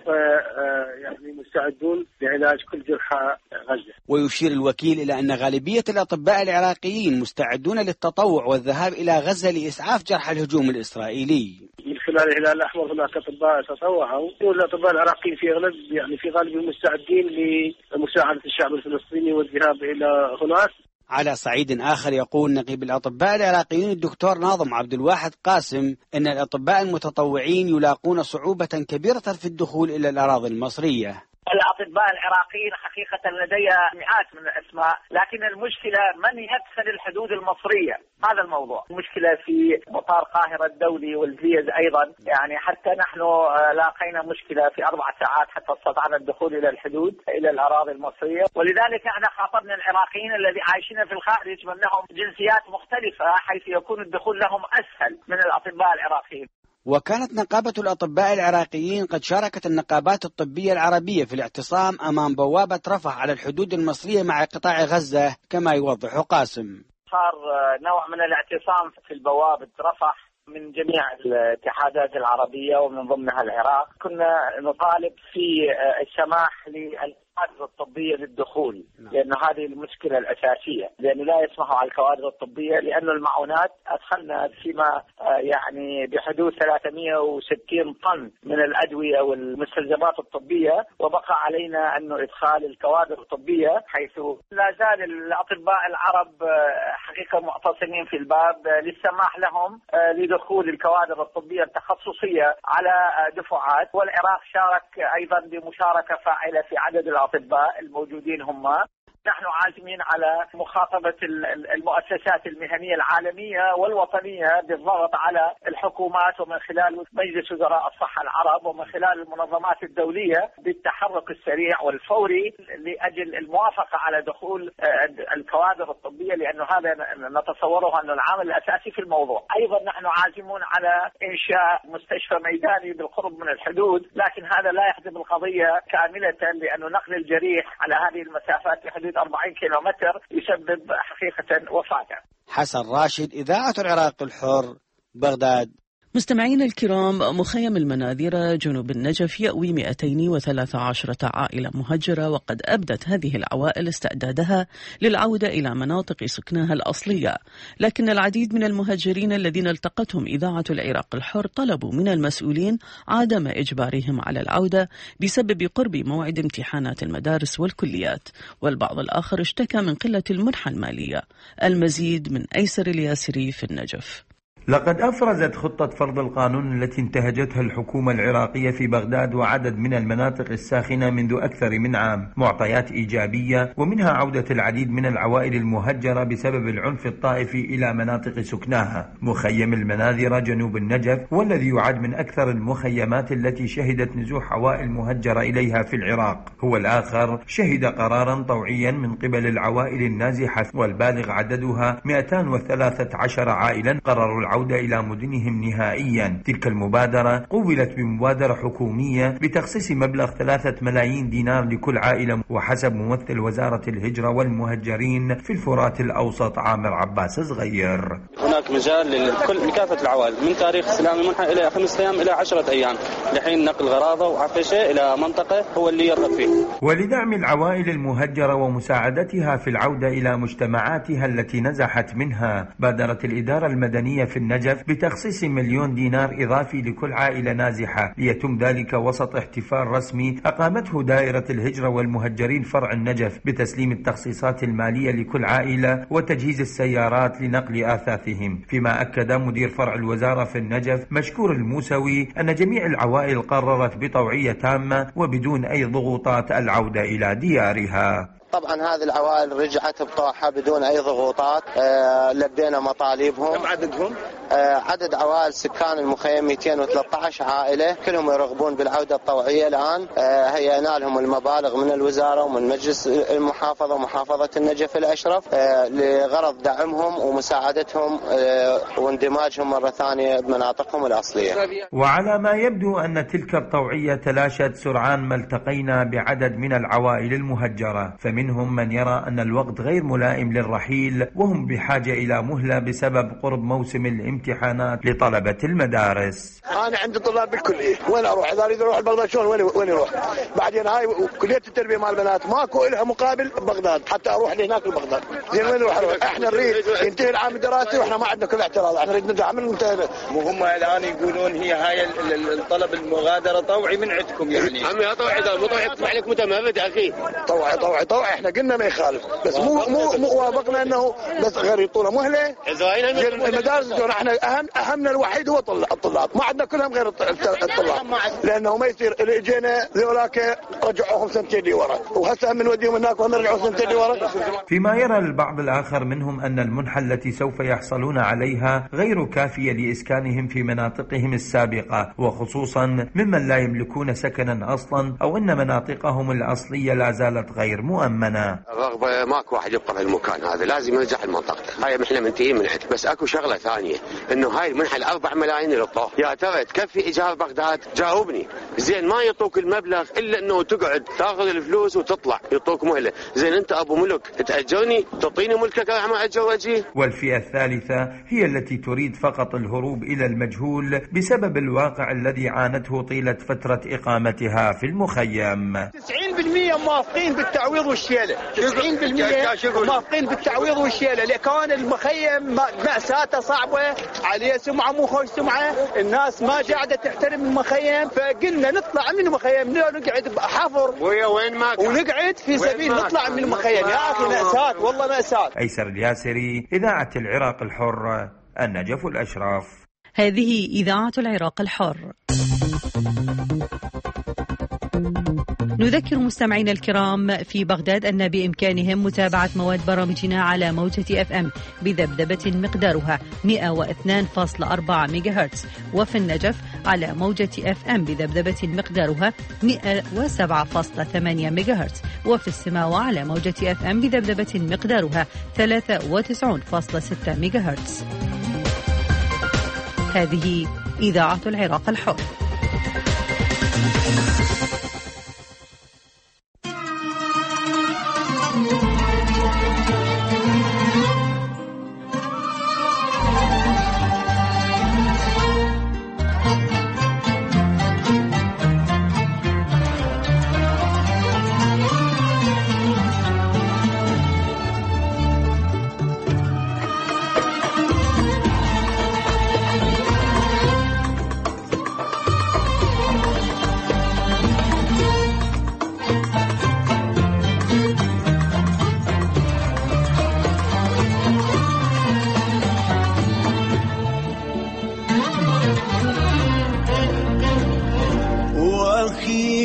T: يعني مستعدون لعلاج كل جرحى غزة.
S: ويشير الوكيل إلى أن غالبية الأطباء العراقيين مستعدون للتطوع والذهاب إلى غزة لإسعاف جرحى الهجوم الإسرائيلي.
T: من خلال الهلال الأحمر هناك أطباء تطوعوا، والأطباء العراقيين في أغلب يعني في غالب مستعدين لمساعدة الشعب الفلسطيني والذهاب إلى هناك.
S: على صعيد آخر، يقول نقيب الأطباء العراقيين الدكتور ناظم عبد الواحد قاسم أن الأطباء المتطوعين يلاقون صعوبة كبيرة في الدخول إلى الأراضي المصرية.
U: الأطباء العراقيين حقيقة لدي مئات من الأسماء، لكن المشكلة من يدخل الحدود المصرية، هذا الموضوع. المشكلة في مطار قاهرة الدولي والفيز أيضا، يعني حتى نحن لاقينا مشكلة في أربع ساعات حتى استطعنا الدخول إلى الحدود إلى الأراضي المصرية. ولذلك احنا خاطبنا العراقيين الذي عايشين في الخارج من لهم جنسيات مختلفة، حيث يكون الدخول لهم أسهل من الأطباء العراقيين.
S: وكانت نقابة الأطباء العراقيين قد شاركت النقابات الطبية العربية في الاعتصام أمام بوابة رفح على الحدود المصرية مع قطاع غزة، كما يوضح قاسم.
U: صار نوع من الاعتصام في البوابة رفح من جميع الاتحادات العربية ومن ضمنها العراق. كنا نطالب في السماح للكوادر الطبية للدخول، لأن هذه المشكلة الأساسية، لأنه لا يسمحوا على الكوادر الطبية، لأن المعونات أدخلنا فيما يعني بحدود ثلاثمئة وستين طن من الأدوية والمستلزمات الطبية، وبقى علينا أن إدخال الكوادر الطبية، حيث لا زال الأطباء العرب حقيقة معتصمين في الباب للسماح لهم لدخول الكوادر الطبية التخصصية على دفعات. والعراق شارك أيضا بمشاركة فاعلة في عدد الأطباء الموجودين هم. نحن عازمين على مخاطبة المؤسسات المهنية العالمية والوطنية بالضغط على الحكومات ومن خلال مجلس وزراء الصحة العرب ومن خلال المنظمات الدولية بالتحرك السريع والفوري لأجل الموافقة على دخول الكوادر الطبية، لأنه هذا نتصوره أنه العامل الأساسي في الموضوع. أيضا نحن عازمون على إنشاء مستشفى ميداني بالقرب من الحدود، لكن هذا لا يخدم القضية كاملة، لأنه نقل الجريح على هذه المسافات لحدود أربعين كيلومتر يسبب حقيقة وفاة.
S: حسن راشد، إذاعة العراق الحر، بغداد.
A: مستمعينا الكرام، مخيم المناذرة جنوب النجف يأوي مئتين وثلاث عشرة عائلة مهجرة، وقد أبدت هذه العوائل استعدادها للعودة إلى مناطق سكنها الأصلية، لكن العديد من المهجرين الذين التقتهم إذاعة العراق الحر طلبوا من المسؤولين عدم إجبارهم على العودة بسبب قرب موعد امتحانات المدارس والكليات، والبعض الآخر اشتكى من قلة المنحة المالية. المزيد من أيسر الياسري في النجف.
C: لقد أفرزت خطة فرض القانون التي انتهجتها الحكومة العراقية في بغداد وعدد من المناطق الساخنة منذ أكثر من عام معطيات إيجابية، ومنها عودة العديد من العوائل المهجرة بسبب العنف الطائفي إلى مناطق سكناها. مخيم المناذرة جنوب النجف والذي يعد من أكثر المخيمات التي شهدت نزوح عوائل مهجرة إليها في العراق هو الآخر شهد قرارا طوعيا من قبل العوائل النازحة، والبالغ عددها مئتين وثلاثة عشر عائلا قرروا العودة إلى مدنهم نهائيا. تلك المبادرة قوبلت بمبادرة حكومية بتخصيص مبلغ ثلاثة ملايين دينار لكل عائلة، وحسب ممثل وزارة الهجرة والمهجرين في الفرات الأوسط عامر عباس صغير،
V: هناك مجال لكل لكافة العوائل من تاريخ استلام المنحة إلى خمسة أيام إلى عشرة أيام لحين نقل غراضة وعفشة إلى منطقة هو اللي يرغب فيه.
C: ولدعم العوائل المهجرة ومساعدتها في العودة إلى مجتمعاتها التي نزحت منها، بادرت الإدارة المدنية في النجف بتخصيص مليون دينار إضافي لكل عائلة نازحة، ليتم ذلك وسط احتفال رسمي أقامته دائرة الهجرة والمهجرين فرع النجف بتسليم التخصيصات المالية لكل عائلة وتجهيز السيارات لنقل آثاثهم. فيما أكد مدير فرع الوزارة في النجف مشكور الموسوي أن جميع العوائل قررت بطوعية تامة وبدون أي ضغوطات العودة إلى ديارها.
W: طبعا هذه العوائل رجعت بطوحة بدون أي ضغوطات. آه لبينا مطالبهم. كم عددهم؟ آه عدد عوائل سكان المخيم مئتين وثلاثة عشر عائلة، كلهم يرغبون بالعودة الطوعية الآن. آه هيئنا لهم المبالغ من الوزارة ومن مجلس المحافظة ومحافظة النجف الأشرف آه لغرض دعمهم ومساعدتهم آه واندماجهم مرة ثانية بمناطقهم الأصلية.
C: وعلى ما يبدو أن تلك الطوعية تلاشت سرعان ما التقينا بعدد من العوائل المهجرة، فمن منهم من يرى أن الوقت غير ملائم للرحيل وهم بحاجة إلى مهلة بسبب قرب موسم الامتحانات لطلبة المدارس.
X: أنا عندي طلاب بالكلية، وين أروح؟ إذا أريد أروح بغداد شلون وين وين أروح؟ بعدين هاي كلية التربية مع البنات ماكو إلها مقابل بغداد حتى أروح لهناك بغداد. زين وين أروح؟ إحنا نريد ينتهي العام الدراسي وإحنا ما عندنا كل اعتراض، إحنا نريد نرجع من منتهى.
Y: وهم الآن يقولون هي هاي الطلب المغادرة طوعي من عندكم يعني.
X: عمي طوعي ده مو طوعي تسمح لك متمرد يا أخي. طوعي طوعي طوعي احنا قلنا ما يخالف، بس مو مو مو وافقنا انه بس غير يطولها مهله. المدارس احنا اهم اهمنا الوحيد هو الطلاب، ما عندنا كلهم غير الطلاب، لانه ما يصير اللي اجينا ذولاك رجعوهم سنتين لورا، وهسه من وديهم هناك ونرجعوا سنتين لورا.
C: فيما يرى البعض الاخر منهم ان المنحه التي سوف يحصلون عليها غير كافيه لاسكانهم في مناطقهم السابقه، وخصوصا ممن لا يملكون سكنا اصلا او ان مناطقهم الاصليه لا زالت غير مؤمنه.
Z: الرغبة ماكو واحد يبقى بهالمكان هذا، لازم يرجع لمنطقته. هاي احنا منتهيين من عندك، بس اكو شغله ثانيه انه هاي المنحه الاربع ملايين اللي طوه يا ترى تكفي ايجار بغداد؟ جاوبني. زين ما يعطوك المبلغ الا انه تقعد تاخذ الفلوس وتطلع، يعطوك مهله. زين انت ابو ملك تاجرني تعطيني ملكك ما اجر وجهي.
C: والفئه الثالثه هي التي تريد فقط الهروب الى المجهول بسبب الواقع الذي عانته طيله فتره اقامتها في المخيم.
X: تسعين بالمئة موافقين بالتعويض والشيله، تسعين بالمئة موافقين بالتعويض والشيله، لكون المخيم مأساته صعبه، عليه سمعه مو خوش سمعه، الناس ما قاعده تحترم المخيم، فقلنا نطلع من المخيم نقعد بحفر
Z: ويا وين ما
X: ونقعد في سبيل نطلع من المخيم. يا اخي مأساة والله مأساة.
C: أيسر الياسري، إذاعة العراق الحر، النجف الأشرف.
A: هذه إذاعة العراق الحر. نذكر مستمعينا الكرام في بغداد أن بإمكانهم متابعة مواد برامجنا على موجة اف ام بذبذبة مقدارها مئة واثنين فاصلة أربعة ميجاهرتز، وفي النجف على موجة اف ام بذبذبة مقدارها مئة وسبعة فاصلة ثمانية ميجاهرتز، وفي السماوة على موجة اف ام بذبذبة مقدارها ثلاثة وتسعين فاصلة ستة ميجاهرتز. هذه إذاعة العراق الحر.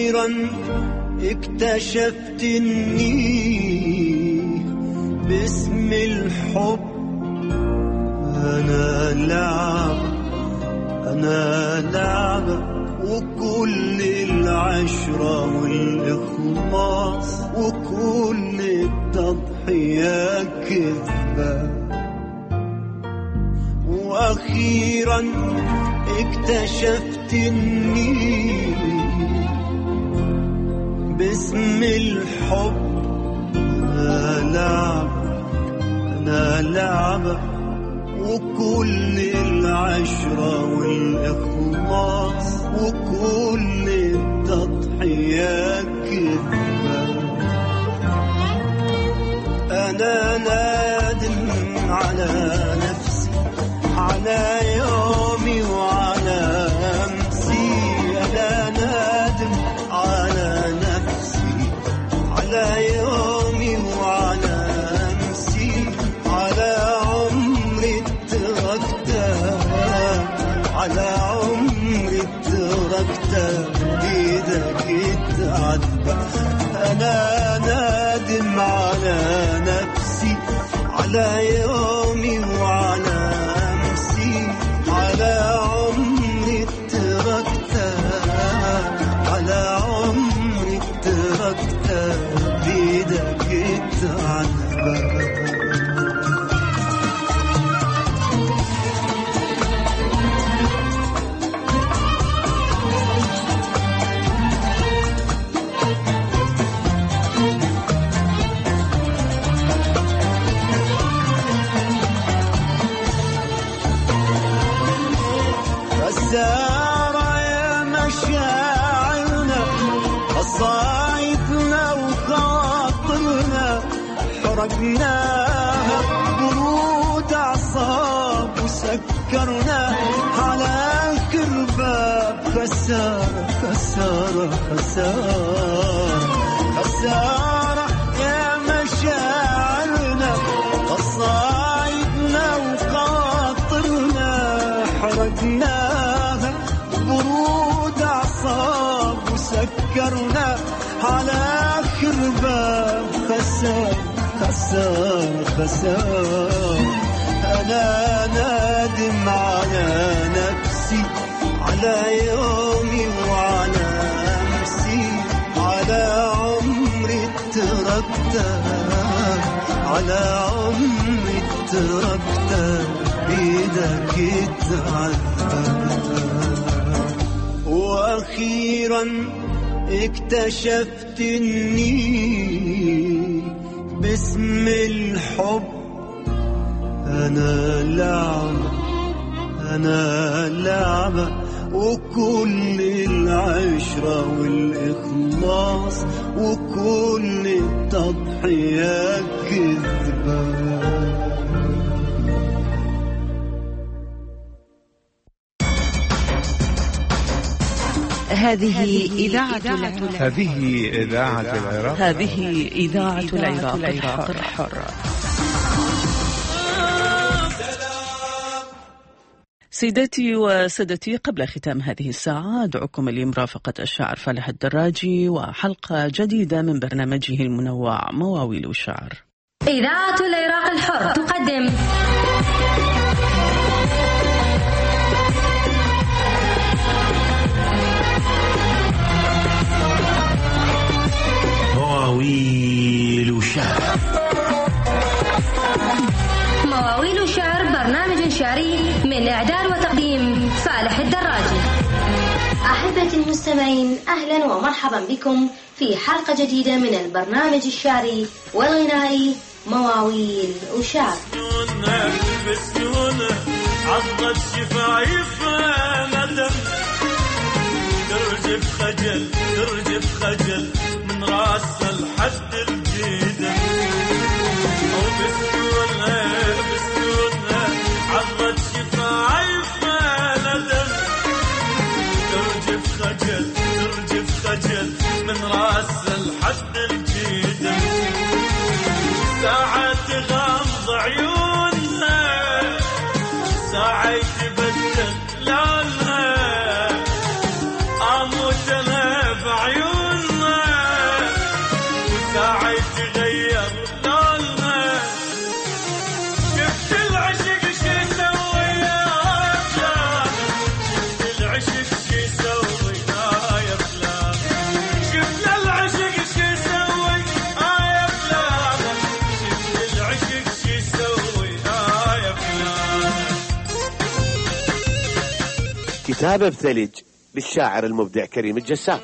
O: وأخيرا اكتشفت إني باسم الحب أنا لعبة، أنا لعبة، وكل العشرة والإخلاص وكل التضحية كذبة. وأخيرا اكتشفت إني باسم الحب أنا لعبة، أنا لعبة، وكل العشرة والإخلاص وكل التضحية كذبة. أنا نادم على نفسي، على يومي وعلى أمسي. أنا نادم على نفسي، على يومي وعلى أمسي، على عمري تركته، على عمري تركته بيدك يتعذب. أنا نادم على نفسي، على يومي وعلى أمسي، على عمري تركته، على عمري تركته بيدك يتعذب. خسارة يا مشاعرنا، قصايدنا وخاطرنا حرقناها برود أعصاب وسكرنا على كرباب. خسارة خسارة خسارة خسارة يا مشاعرنا، قصايدنا وخاطرنا حرقناها برود أعصاب وسكرنا على خربان. خسارة خسارة خسارة. أنا نادم على نفسي، على يومي وعلى أمسي، على عمري تركته، على عمري تركته بيدك يتعذب. وأخيرا اكتشفت إني باسم الحب أنا لعبة، أنا لعبة، وكل العشرة والإخلاص وكل التضحية كذبة.
A: هذه إذاعة
D: هذه إذاعة العراق
A: هذه إذاعة العراق الحر. سيداتي وسادتي، قبل ختام هذه الساعة أدعوكم لمرافقة الشاعر فالح الدراجي وحلقة جديدة من برنامجه المنوع مواويل الشعر.
E: إذاعة العراق الحر تقدم
F: مواويل شعر.
E: مواويل شعر برنامج شعري من إعداد وتقديم فالح الدراجي. أحبتي المستمعين، أهلا ومرحبا بكم في حلقة جديدة من البرنامج الشعري والغنائي مواويل وشعر.
N: عضت شفايفها ندم، ترجف خجل ترجف خجل من راسها لحد الجيدة. وبسكونها بسكونها عضت شفايفها ندم، ترجف خجل ترجف خجل من راسها لحد الجيدة. ساعة تغمض عيونها، ساعة يتبدل لونها، أموت أنا بعيونها.
G: كتابة بثلج للشاعر المبدع كريم الجسام.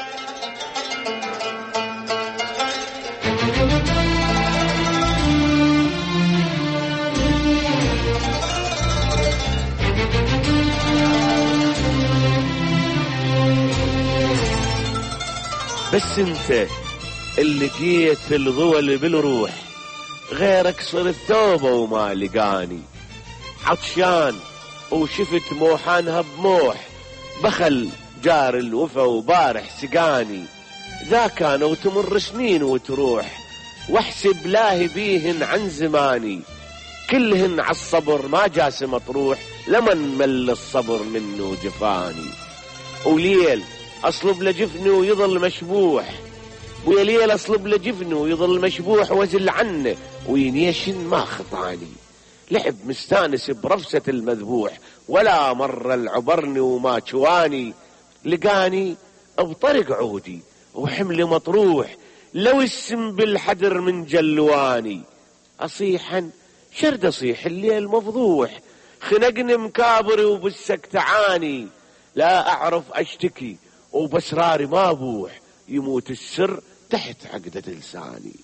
G: بس انت اللي جيت في الضوء بالروح، غيرك صرت ثوبه وما لقاني، عطشان وشفت موحانها بموح، بخل جار الوفا وبارح سقاني، ذا كانوا تمر سنين وتروح، واحسب لاهي بيهن عن زماني، كلهن عالصبر ما جاس مطروح، لمن مل الصبر منه جفاني. وليل أصلب لجفني ويظل مشبوح، ويا ليل أصلب لجفني ويظل مشبوح، وزل عنه وينيشن ما خطاني، لعب مستانس برفسة المذبوح، ولا مرة العبرني وما شواني، لقاني بطرق عودي وحمل مطروح، لو السم بالحدر من جلواني، أصيحا شرد أصيح الليل مفضوح، خنقني مكابري وبالسك تعاني، لا أعرف أشتكي وبسراري ما بوح، يموت السر تحت عقدة لساني.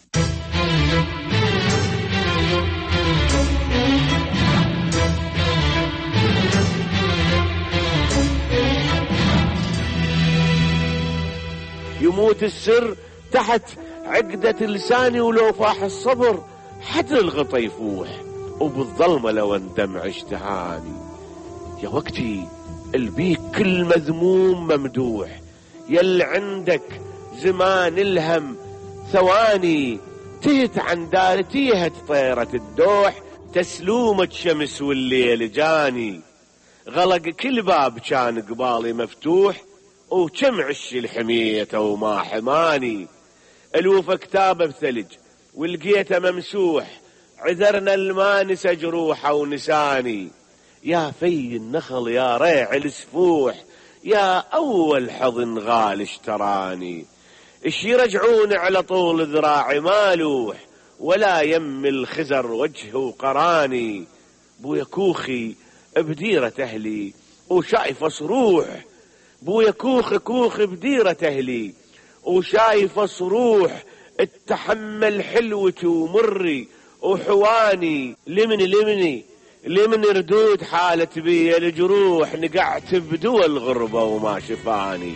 G: يموت السر تحت عقدة لساني، ولو فاح الصبر حتى الغطا يفوح، وبالظلمة لو اندمع اشتهاني. يا وقتي البيك كل مذموم ممدوح، يل عندك زمان الهم ثواني، تهت عن دار تيهت طيرة الدوح، تسلومة شمس والليل جاني، غلق كل باب كان قبالي مفتوح، وكم عش الحمية وما حماني. الوفا كتابه بثلج ولقيته ممسوح، عذرنا المانسة جروحه ونساني، يا في النخل يا ريع السفوح، يا أول حضن غال اشتراني، اش يرجعون على طول ذراعي مالوح، ولا يم الخزر وجهه قراني، بويا كوخي بديرة أهلي وشايف صروح، بويا كوخ كوخ بديرة أهلي وشايف صروح، اتحمل حلوتي ومري وحواني، لمني لمني لمن ردود حالة بي الجروح، نقعت بدول غربة وما شفاني.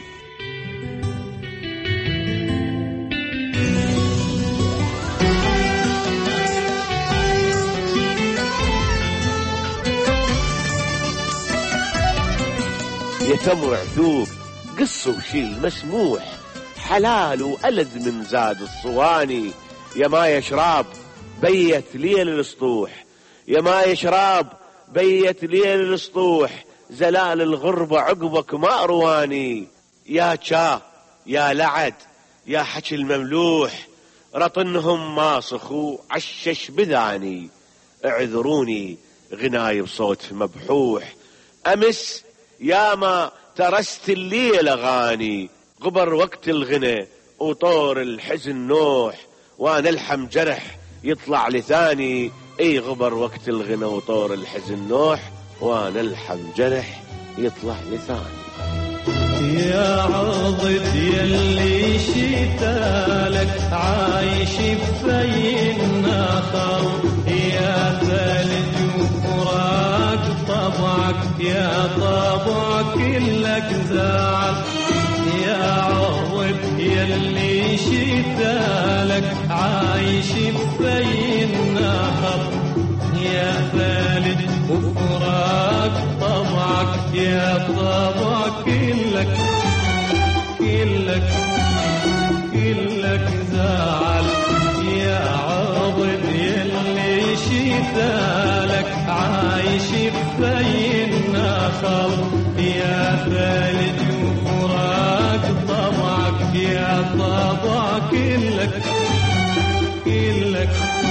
G: يتمر عذوب قص وشيل مسموح، حلال وألذ من زاد الصواني، يا ما يشراب بيت ليل الاسطوح، يا ما يشراب بيت ليل الاسطوح، زلال الغربة عقبك ما أرواني، يا شا يا لعد يا حكي المملوح، رطنهم ماسخو عشش بذاني، اعذروني غناي بصوت مبحوح، أمس يا ما ترست الليل أغاني، غبر وقت الغنى وطور الحزن نوح، وانا الحم جرح يطلع لثاني، اي غبر وقت الغنى وطور الحزن نوح، وانا الحم جرح يطلع لثاني.
N: يا عضد يلي شتالك عايش بفي النخل، يا ثلج وفراق طبعك، يا طبعك كلك زعل، يا عضد يلي شتالك عايش بفي النخل، يا ثلج وفراق طبعك، يا طبعك كلك كلك كلك زعل، يا عضد يلي شتالك عايش بفي النخل، يا ثلج وفراق طبعك، يا طبعك كلك كلك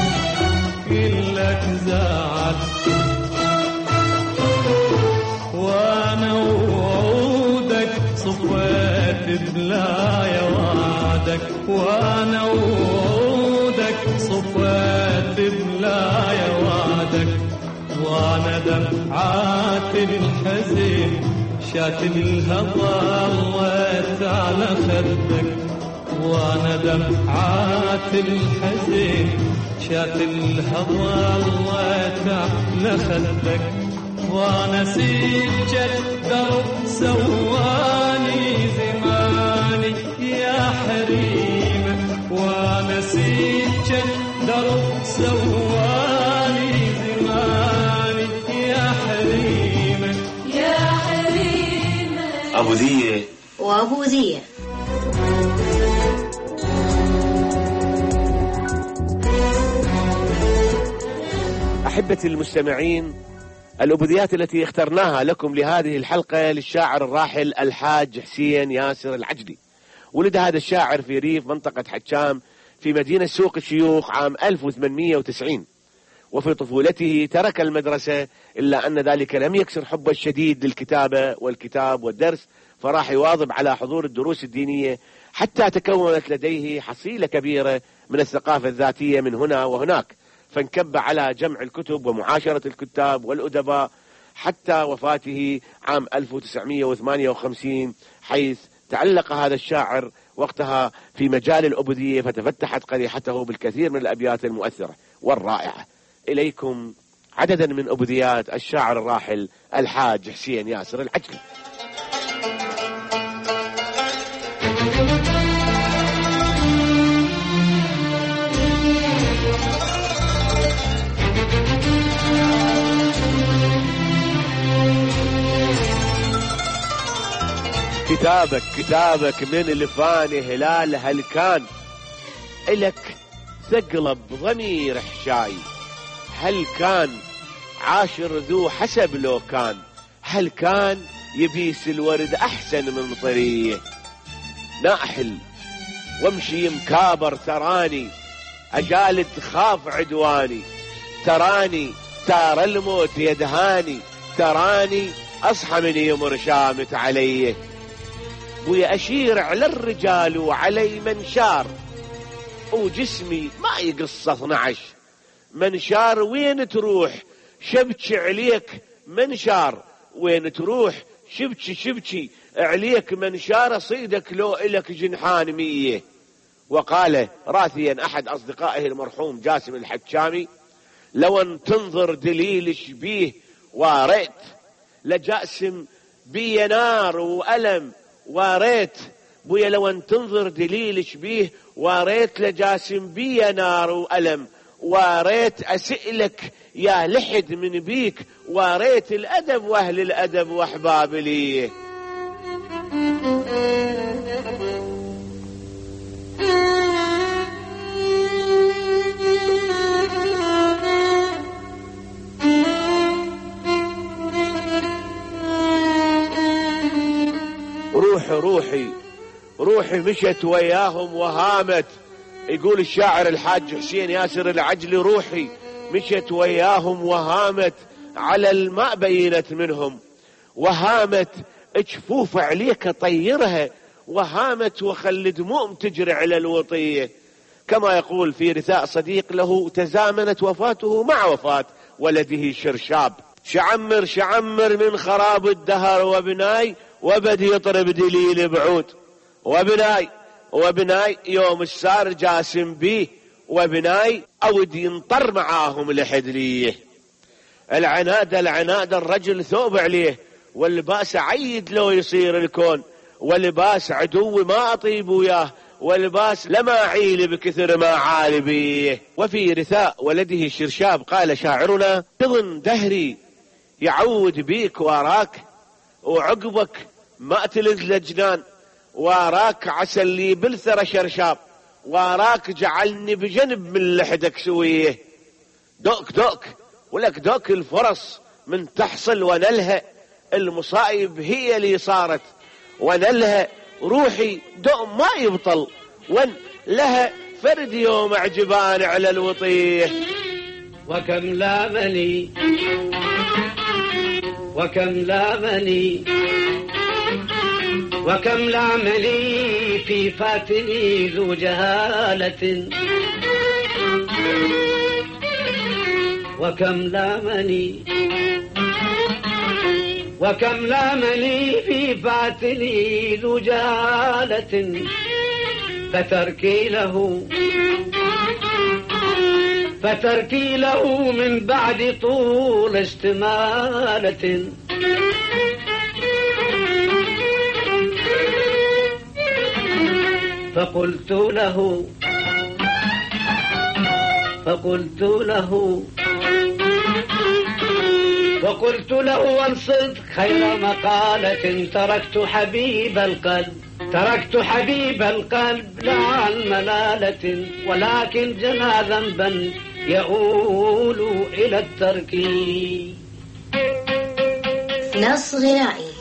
N: كلك زعل، وانا وعودك صفيت بلايا وعدك، وانا وعودك صفيت بلايا وعدك، وانا دمعات الحزن شاتم الهوى الله على خدك وانا دمعات الحزن شاتم الهوى الله على خدك وانا سجل درب سواني زماني يا حريم وانا سجل درب سواني زماني يا حريم
E: يا حريم
F: أبو ذية
E: وأبو ذية.
G: أحبتي المستمعين، الأبديات التي اخترناها لكم لهذه الحلقة للشاعر الراحل الحاج حسين ياسر العجلي. ولد هذا الشاعر في ريف منطقة حجام في مدينة سوق الشيوخ عام ألف وثمانمئة وتسعين، وفي طفولته ترك المدرسة إلا أن ذلك لم يكسر حبه الشديد للكتابة والكتاب والدرس، فراح يواظب على حضور الدروس الدينية حتى تكونت لديه حصيلة كبيرة من الثقافة الذاتية من هنا وهناك، فانكب على جمع الكتب ومعاشرة الكتاب والأدباء حتى وفاته عام ألف وتسعمئة وثمانية وخمسين، حيث تعلق هذا الشاعر وقتها في مجال الأبدية، فتفتحت قريحته بالكثير من الأبيات المؤثرة والرائعة. إليكم عددا من أبديات الشاعر الراحل الحاج حسين ياسر العجلي. كتابك كتابك من الفاني هلال هل كان إلك ثقلب ضمير حشاي، هل كان عاشر ذو حسب لو كان، هل كان يبيس الورد أحسن من طريه، ناحل وامشي مكابر تراني أجالد خاف عدواني، تراني تار الموت يدهاني، تراني أصحى من يمر شامت عليه، ويا أشير على الرجال وعلي منشار، وجسمي ما يقص اثنعش منشار، وين تروح شبكي عليك منشار، وين تروح شبكي شبكي عليك منشار، صيدك لو إلك جنحان مية. وقال راثيا أحد أصدقائه المرحوم جاسم الحجامي: لو ان تنظر دليل شبيه واريت لجاسم بي نار وألم، واريت بويا لو ان تنظر دليل شبيه واريت لجاسم بي نار وألم، واريت أسئلك يا لحد من بيك، واريت الأدب وأهل الأدب وأحباب ليه. روحي روحي روحي مشت وياهم وهامت، يقول الشاعر الحاج حسين ياسر العجلي: روحي مشت وياهم وهامت، على الماء بينت منهم، وهامت جفوف عليك طيرها، وهامت وخل دموم تجري على الوطية. كما يقول في رثاء صديق له: تزامنت وفاته مع وفاة ولده شرشاب، شعمر شعمر من خراب الدهر وبناي، وبدي يطرب دليل بعود، وبناي وبناي يوم السار جاسم بيه، وبناي أود ينطر معاهم لحد ليه. العناد العناد الرجل ثوب عليه، واللباس عيد لو يصير الكون، واللباس عدو ما أطيب وياه، واللباس لما عيل بكثر ما عال بيه. وفي رثاء ولده شرشاب قال شاعرنا: تظن دهري يعود بيك واراك، وعقبك ما تلذ لجنان، واراك عسى اللي بالثرى شرشاب، واراك جعلني بجنب من لحدك سويه. دوك دوك ولك دوك الفرص من تحصل ونلها، المصائب هي اللي صارت ونلها، روحي دوم ما يبطل ون لها فرد يوم عجبان على الوطيه.
H: وكم لامني وكم لامني وكم لامني في فاتني ذو جهالة، وكم لامني وكم لامني في فاتني ذو جهالة فتركي له فتركي له من بعد طول استمالة فقلت له فقلت له وقلت له انصت خير مقالة تركت حبيب القلب تركت حبيب القلب لا عن ملالة ولكن جنى ذنبا يؤول إلى الترك.
E: نص غنائي.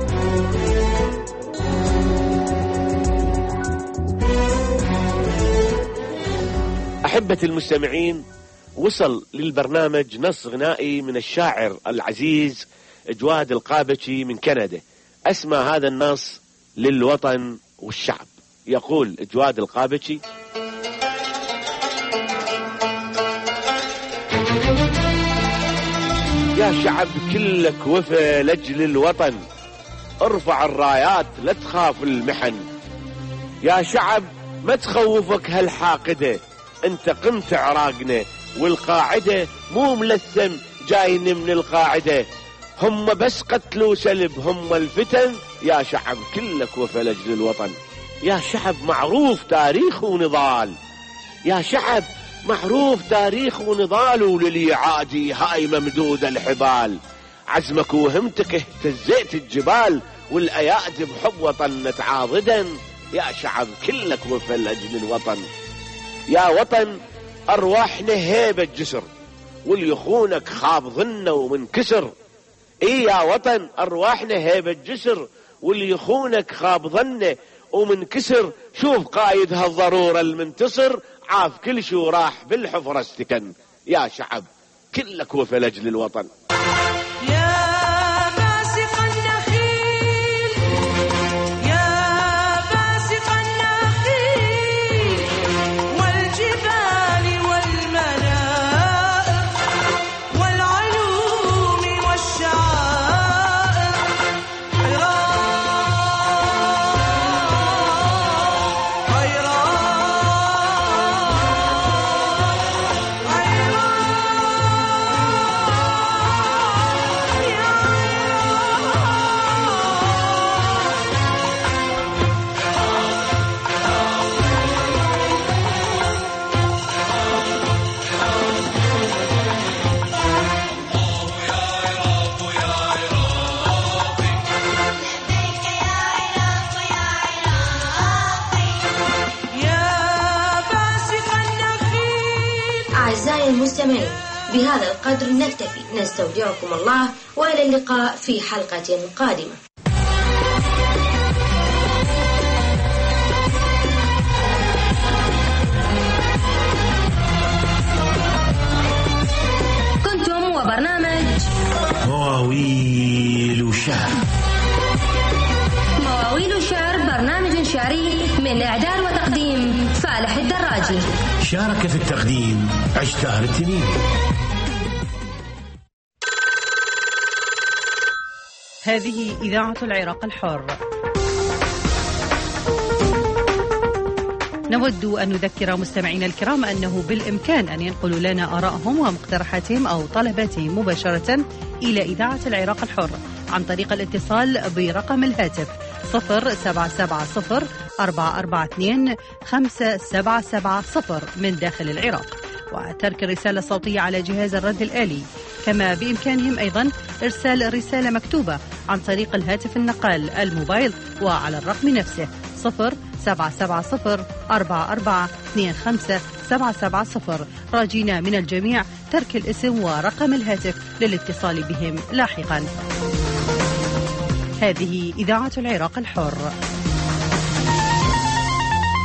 G: أحبة المستمعين، وصل للبرنامج نص غنائي من الشاعر العزيز جواد القابتشي من كندا. أسمى هذا النص للوطن والشعب. يقول جواد القابتشي: يا شعب كلك وفى لأجل الوطن، ارفع الرايات لا تخاف المحن. يا شعب ما تخوفك هالحاقدة، انت قمت عراقنا والقاعدة مو ملثم جايين من القاعدة. هم بس قتلوا سلب هم الفتن، يا شعب كلك وفى لأجل الوطن. يا شعب معروف تاريخ ونضال، يا شعب معروف تاريخ ونضال، وللي عادي هاي ممدود الحبال. عزمك وهمتك اهتزيت الجبال، والأيادي بحب وطنت عاضدا. يا شعب كلك وفى لأجل الوطن. يا وطن أرواحنا هيبة جسر، واللي يخونك خاب ظنه ومنكسر. اي يا وطن أرواحنا هيبة جسر، واللي يخونك خاب ظنه ومنكسر. شوف قايد هالضرورة المنتصر، عاف كل شو راح بالحفرة استكن. يا شعب كلك وفى لأجل الوطن.
E: أعزائي المستمعين، بهذا القدر نكتفي، نستودعكم الله وإلى اللقاء في حلقة قادمة. كنتم وبرنامج
F: مواويل شعر.
E: مواويل شعر برنامج شعري من إعداد وتقديم فالح الدراجي.
F: شارك في التقديم عشتار التنين.
A: هذه إذاعة العراق الحر. نود أن نذكر مستمعينا الكرام أنه بالإمكان أن ينقلوا لنا آراءهم ومقترحاتهم أو طلباتهم مباشرة إلى إذاعة العراق الحر عن طريق الاتصال برقم الهاتف صفر سبعة سبعة صفر أربعة أربعة اثنين خمسة سبعة سبعة صفر من داخل العراق، وترك الرسالة الصوتية على جهاز الرد الآلي. كما بإمكانهم أيضا إرسال رسالة مكتوبة عن طريق الهاتف النقال الموبايل وعلى الرقم نفسه صفر سبعة سبعة صفر أربعة أربعة اثنين خمسة سبعة سبعة صفر، راجينا من الجميع ترك الاسم ورقم الهاتف للاتصال بهم لاحقا. هذه إذاعة العراق الحر.